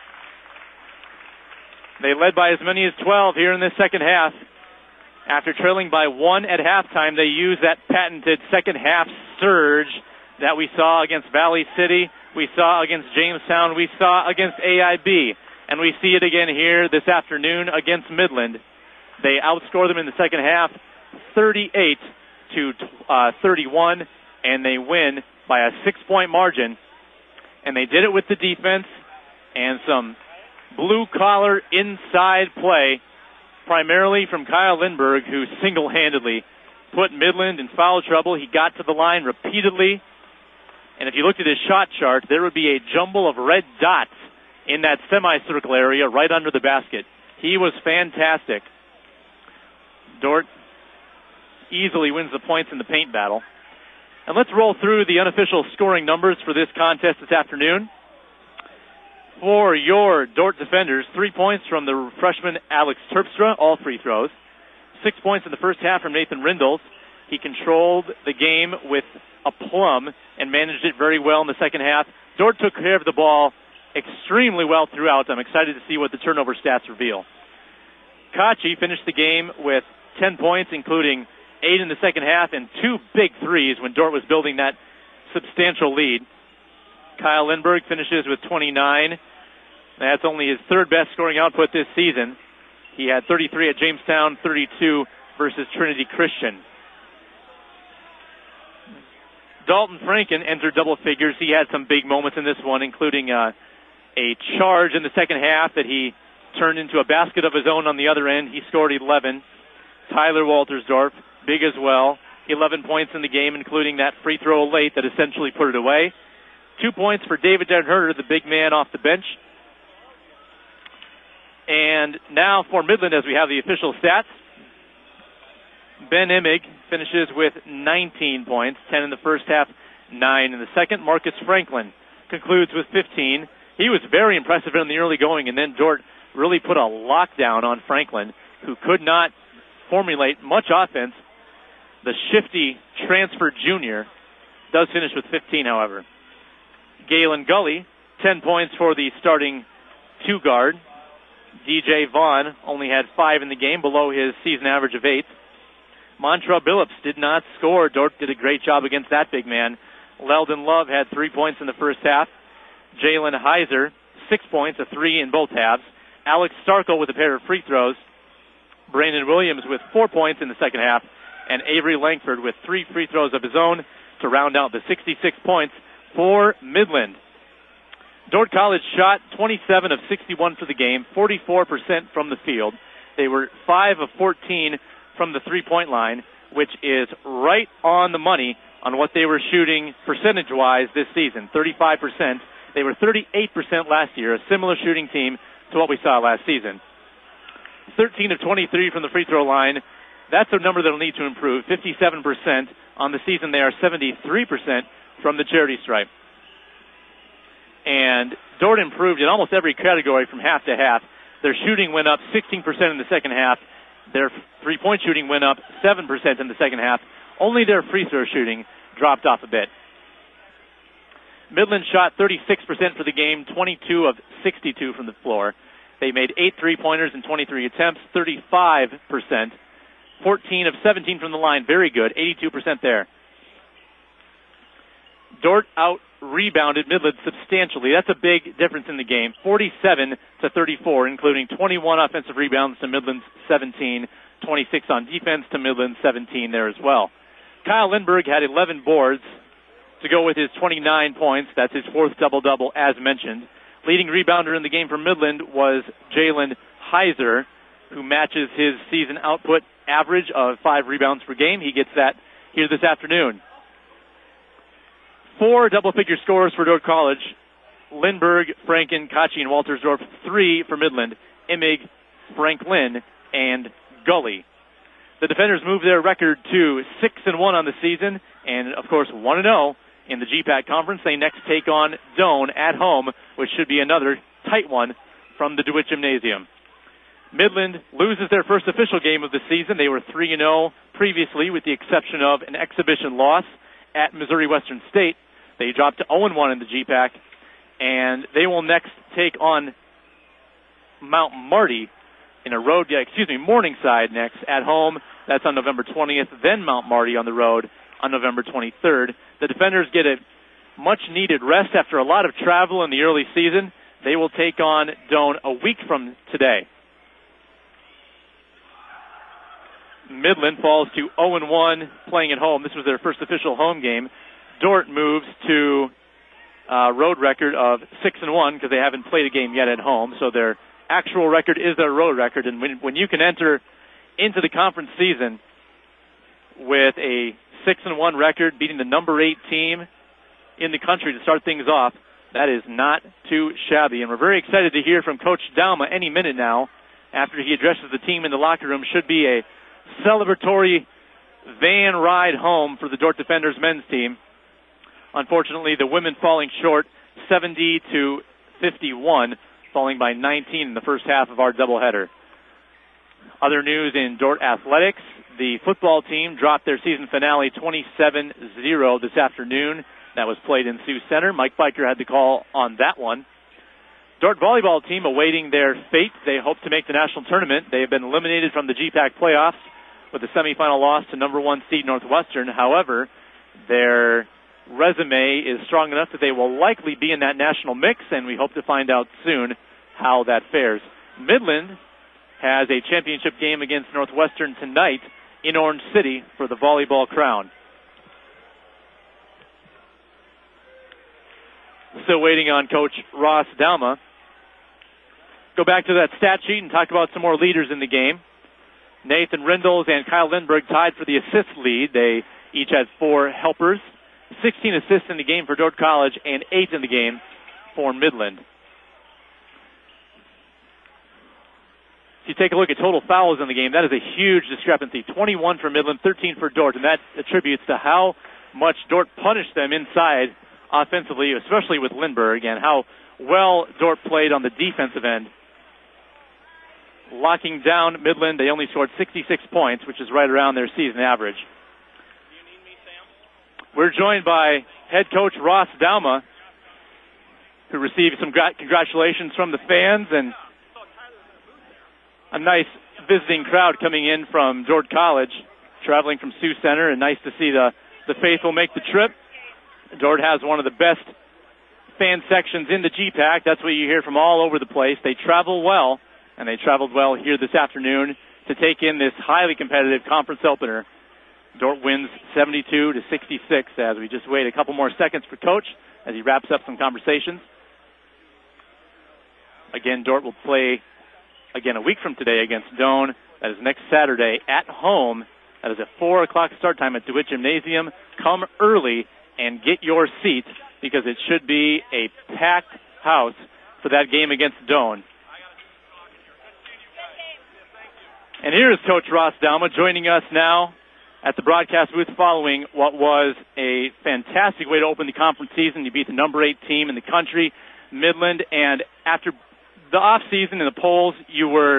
They led by as many as twelve here in this second half. After trailing by one at halftime, they used that patented second half surge that we saw against Valley City, we saw against Jamestown, we saw against A I B, and we see it again here this afternoon against Midland. They outscore them in the second half thirty-eight to thirty-one, and they win by a six-point margin. And they did it with the defense and some blue-collar inside play, primarily from Kyle Lindbergh, who single-handedly put Midland in foul trouble. He got to the line repeatedly. And if you looked at his shot chart, there would be a jumble of red dots in that semicircle area right under the basket. He was fantastic. Dordt easily wins the points in the paint battle. And let's roll through the unofficial scoring numbers for this contest this afternoon. For your Dordt defenders, three points from the freshman Alex Terpstra, all free throws. Six points in the first half from Nathan Rindles. He controlled the game with a plum and managed it very well in the second half. Dordt took care of the ball extremely well throughout. I'm excited to see what the turnover stats reveal. Kachi finished the game with ten points, including eight in the second half and two big threes when Dordt was building that substantial lead. Kyle Lindbergh finishes with twenty-nine. That's only his third best scoring output this season. He had thirty-three at Jamestown, thirty-two versus Trinity Christian. Dalton Franken entered double figures. He had some big moments in this one, including uh, a charge in the second half that he turned into a basket of his own on the other end. He scored eleven. Tyler Waltersdorf, big as well. eleven points in the game, including that free throw late that essentially put it away. Two points for David Den Herter, the big man off the bench. And now for Midland, as we have the official stats. Ben Imig finishes with nineteen points, ten in the first half, nine in the second. Marcus Franklin concludes with fifteen. He was very impressive in the early going, and then Dordt really put a lockdown on Franklin, who could not formulate much offense. The shifty transfer junior does finish with fifteen, however. Galen Gully, ten points for the starting two-guard. D J Vaughn only had five in the game, below his season average of eight. Montra Billups did not score. Dordt did a great job against that big man. Leldon Love had three points in the first half. Jalen Heiser, six points, a three in both halves. Alex Starkle with a pair of free throws. Brandon Williams with four points in the second half. And Avery Langford with three free throws of his own to round out the sixty-six points for Midland. Dordt College shot twenty-seven of sixty-one for the game, forty-four percent from the field. They were five of fourteen from the three-point line, which is right on the money on what they were shooting percentage-wise this season, thirty-five percent. They were thirty-eight percent last year, a similar shooting team to what we saw last season. thirteen of twenty-three from the free throw line. That's a number that will need to improve. fifty-seven percent on the season. They are seventy-three percent from the charity stripe. And Dordt improved in almost every category from half to half. Their shooting went up sixteen percent in the second half, Their three-point shooting went up seven percent in the second half. Only their free throw shooting dropped off a bit. Midland shot thirty-six percent for the game, twenty-two of sixty-two from the floor. They made eight three-pointers in twenty-three attempts, thirty-five percent. fourteen of seventeen from the line, very good, eighty-two percent there. Dordt out-rebounded Midland substantially. That's a big difference in the game, forty-seven to thirty-four, including twenty-one offensive rebounds to Midland's seventeen, twenty-six on defense to Midland's seventeen there as well. Kyle Lindberg had eleven boards to go with his twenty-nine points. That's his fourth double-double, as mentioned. Leading rebounder in the game for Midland was Jalen Heiser, who matches his season output average of five rebounds per game. He gets that here this afternoon. Four double-figure scores for Dordt College. Lindberg, Franken, Kachi, and Waltersdorf. Three for Midland. Imig, Franklin, and Gully. The defenders moved their record to six and one on the season, and of course one and zero in the G PAC conference. They next take on Doane at home, which should be another tight one from the DeWitt Gymnasium. Midland loses their first official game of the season. They were three and zero previously, with the exception of an exhibition loss at Missouri Western State. They dropped to zero and one in the G PAC, and they will next take on Mount Marty in a road, yeah, excuse me, Morningside next at home. That's on November twentieth. Then Mount Marty on the road on November twenty-third. The defenders get a much-needed rest after a lot of travel in the early season. They will take on Doane a week from today. Midland falls to zero and one playing at home. This was their first official home game. Dordt moves to a road record of six and one because they haven't played a game yet at home. So their actual record is their road record. And when, when you can enter into the conference season with a six and one record, beating the number eight team in the country to start things off, that is not too shabby. And we're very excited to hear from Coach Dauma any minute now after he addresses the team in the locker room. Should be a celebratory van ride home for the Dordt Defenders men's team. Unfortunately, the women falling short, seventy to fifty-one, falling by nineteen in the first half of our doubleheader. Other news in Dordt athletics, the football team dropped their season finale twenty-seven zero this afternoon. That was played in Sioux Center. Mike Biker had the call on that one. Dordt volleyball team awaiting their fate. They hope to make the national tournament. They have been eliminated from the G PAC playoffs with a semifinal loss to number one seed Northwestern. However, their resume is strong enough that they will likely be in that national mix, and we hope to find out soon how that fares. Midland has a championship game against Northwestern tonight in Orange City for the volleyball crown. Still waiting on Coach Ross Dauma. Go back to that stat sheet and talk about some more leaders in the game. Nathan Rindles and Kyle Lindberg tied for the assist lead. They each had four helpers. sixteen assists in the game for Dordt College and eight in the game for Midland. If you take a look at total fouls in the game, that is a huge discrepancy. twenty-one for Midland, thirteen for Dordt, and that attributes to how much Dordt punished them inside offensively, especially with Lindberg, and how well Dordt played on the defensive end. Locking down Midland, they only scored sixty-six points, which is right around their season average. We're joined by head coach Ross Dauma, who received some congratulations from the fans and a nice visiting crowd coming in from Dordt College, traveling from Sioux Center, and nice to see the, the faithful make the trip. Dordt has one of the best fan sections in the G PAC. That's what you hear from all over the place. They travel well, and they traveled well here this afternoon to take in this highly competitive conference opener. Dordt wins seventy-two to sixty-six as we just wait a couple more seconds for Coach as he wraps up some conversations. Again, Dordt will play again a week from today against Doane. That is next Saturday at home. That is a four o'clock start time at DeWitt Gymnasium. Come early and get your seat because it should be a packed house for that game against Doane. And here is Coach Ross Dauma joining us now at the broadcast booth following what was a fantastic way to open the conference season. You beat the number eight team in the country, Midland, and after the offseason and the polls, you were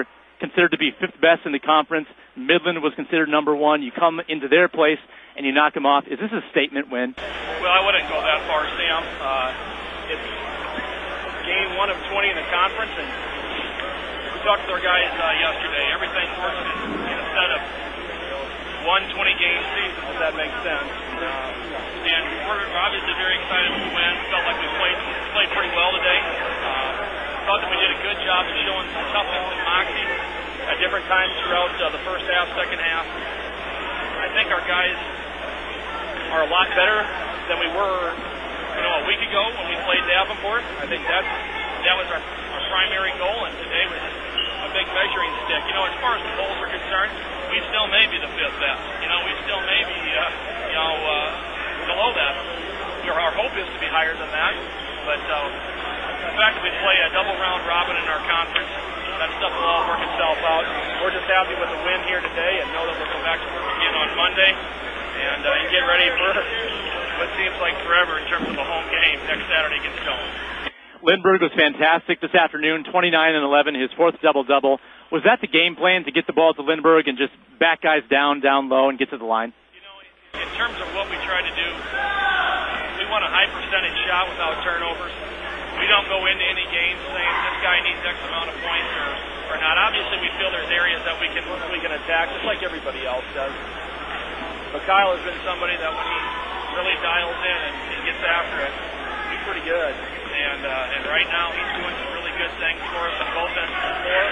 considered to be fifth best in the conference. Midland was considered number one. You come into their place and you knock them off. Is this a statement win? Well, I wouldn't go that far, Sam. Uh, it's game one of twenty in the conference, and we talked to our guys uh, yesterday. Everything works in, in a set of one twenty-game season, if that makes sense. Uh, and we're obviously very excited to win. Felt like we played played pretty well today. Uh, thought that we did a good job of showing some toughness and moxie at different times throughout uh, the first half, second half. I think our guys are a lot better than we were, you know, a week ago when we played Davenport. I think that's that was our, our primary goal, and today was a big measuring stick. You know, as far as the polls are concerned, we still may be the fifth best. You know, we still may be, uh, you know, uh, below that. Our hope is to be higher than that, but uh, the fact that we play a double round robin in our conference, that stuff will all work itself out. We're just happy with the win here today and know that we'll go back to work again on Monday and, uh, and get ready for what seems like forever in terms of a home game next Saturday against Stone. Lindbergh was fantastic this afternoon, twenty-nine and eleven, his fourth double-double. Was that the game plan, to get the ball to Lindbergh and just back guys down, down low, and get to the line? You know, in terms of what we try to do, we want a high percentage shot without turnovers. We don't go into any games saying this guy needs X amount of points or, or not. Obviously, we feel there's areas that we can we can attack, just like everybody else does. But Kyle has been somebody that when he really dials in and, and gets after it, he's pretty good. And uh, and right now he's doing some really good things for us on both ends of the floor.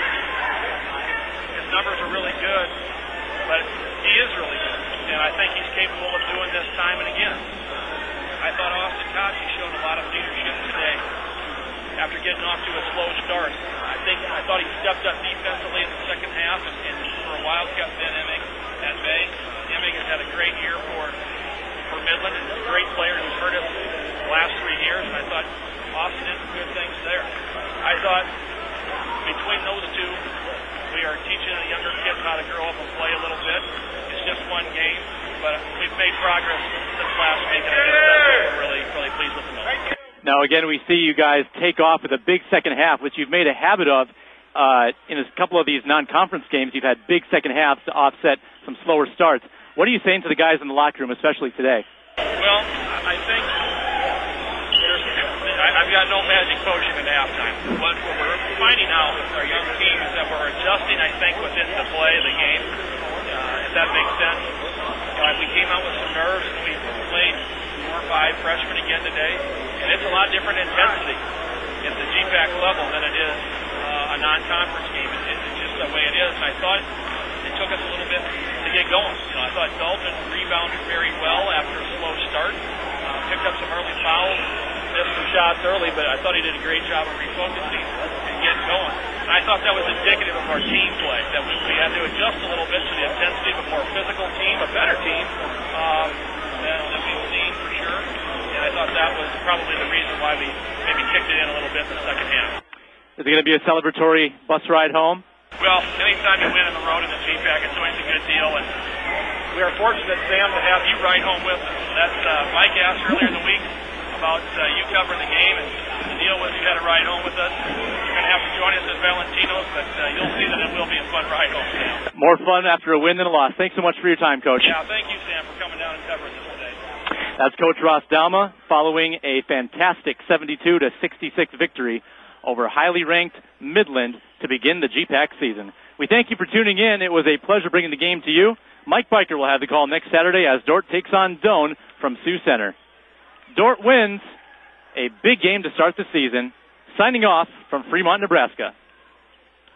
His numbers are really good, but he is really good. And I think he's capable of doing this time and again. I thought Austin Kotsky showed a lot of leadership today after getting off to a slow start. I think I thought he stepped up defensively in the second half and, and for a while kept Ben Emig at bay. Emig has had a great year for for Midland and a great player who's hurt us the last three years, and I thought Austin did some good things there. I thought between those two, we are teaching the younger kids how to grow up and play a little bit. It's just one game, but we've made progress since last week, and I just uh, we're really, really pleased with the moment. Now, again, we see you guys take off with a big second half, which you've made a habit of uh, in a couple of these non-conference games. You've had big second halves to offset some slower starts. What are you saying to the guys in the locker room, especially today? Well, I think there's, I, I've got no magic potion at halftime. What, what we're finding out with our young team is that we're adjusting, I think, within the play of the game, uh, if that makes sense. Uh, we came out with some nerves, and we played four or five freshmen again today, and it's a lot different intensity at the G PAC level than it is uh, a non-conference game. It, it's just the way it is, and I thought it took us a little bit to get going. You know, I thought Dalton rebounded very well after a slow start, uh, picked up some early fouls, missed some shots early, but I thought he did a great job of refocusing and getting going. And I thought that was indicative of our team play, that we, we had to adjust a little bit to the intensity of a more physical team, a better team um, than, than we've seen for sure. And I thought that was probably the reason why we maybe kicked it in a little bit in the second half. Is it going to be a celebratory bus ride home? Well, anytime you win on the road in the G PAC, it's always a good deal, and we are fortunate, Sam, to have you ride home with us. That's uh, Mike asked earlier in the week about uh, you covering the game, and the deal was you had to ride home with us. You're going to have to join us at Valentino's, but uh, you'll see that it will be a fun ride home, Sam. More fun after a win than a loss. Thanks so much for your time, Coach. Yeah, thank you, Sam, for coming down and covering this today. That's Coach Ross Dalma following a fantastic seventy-two to sixty-six victory over highly ranked Midland to begin the G PAC season. We thank you for tuning in. It was a pleasure bringing the game to you. Mike Biker will have the call next Saturday as Dordt takes on Doane from Sioux Center. Dordt wins a big game to start the season. Signing off from Fremont, Nebraska.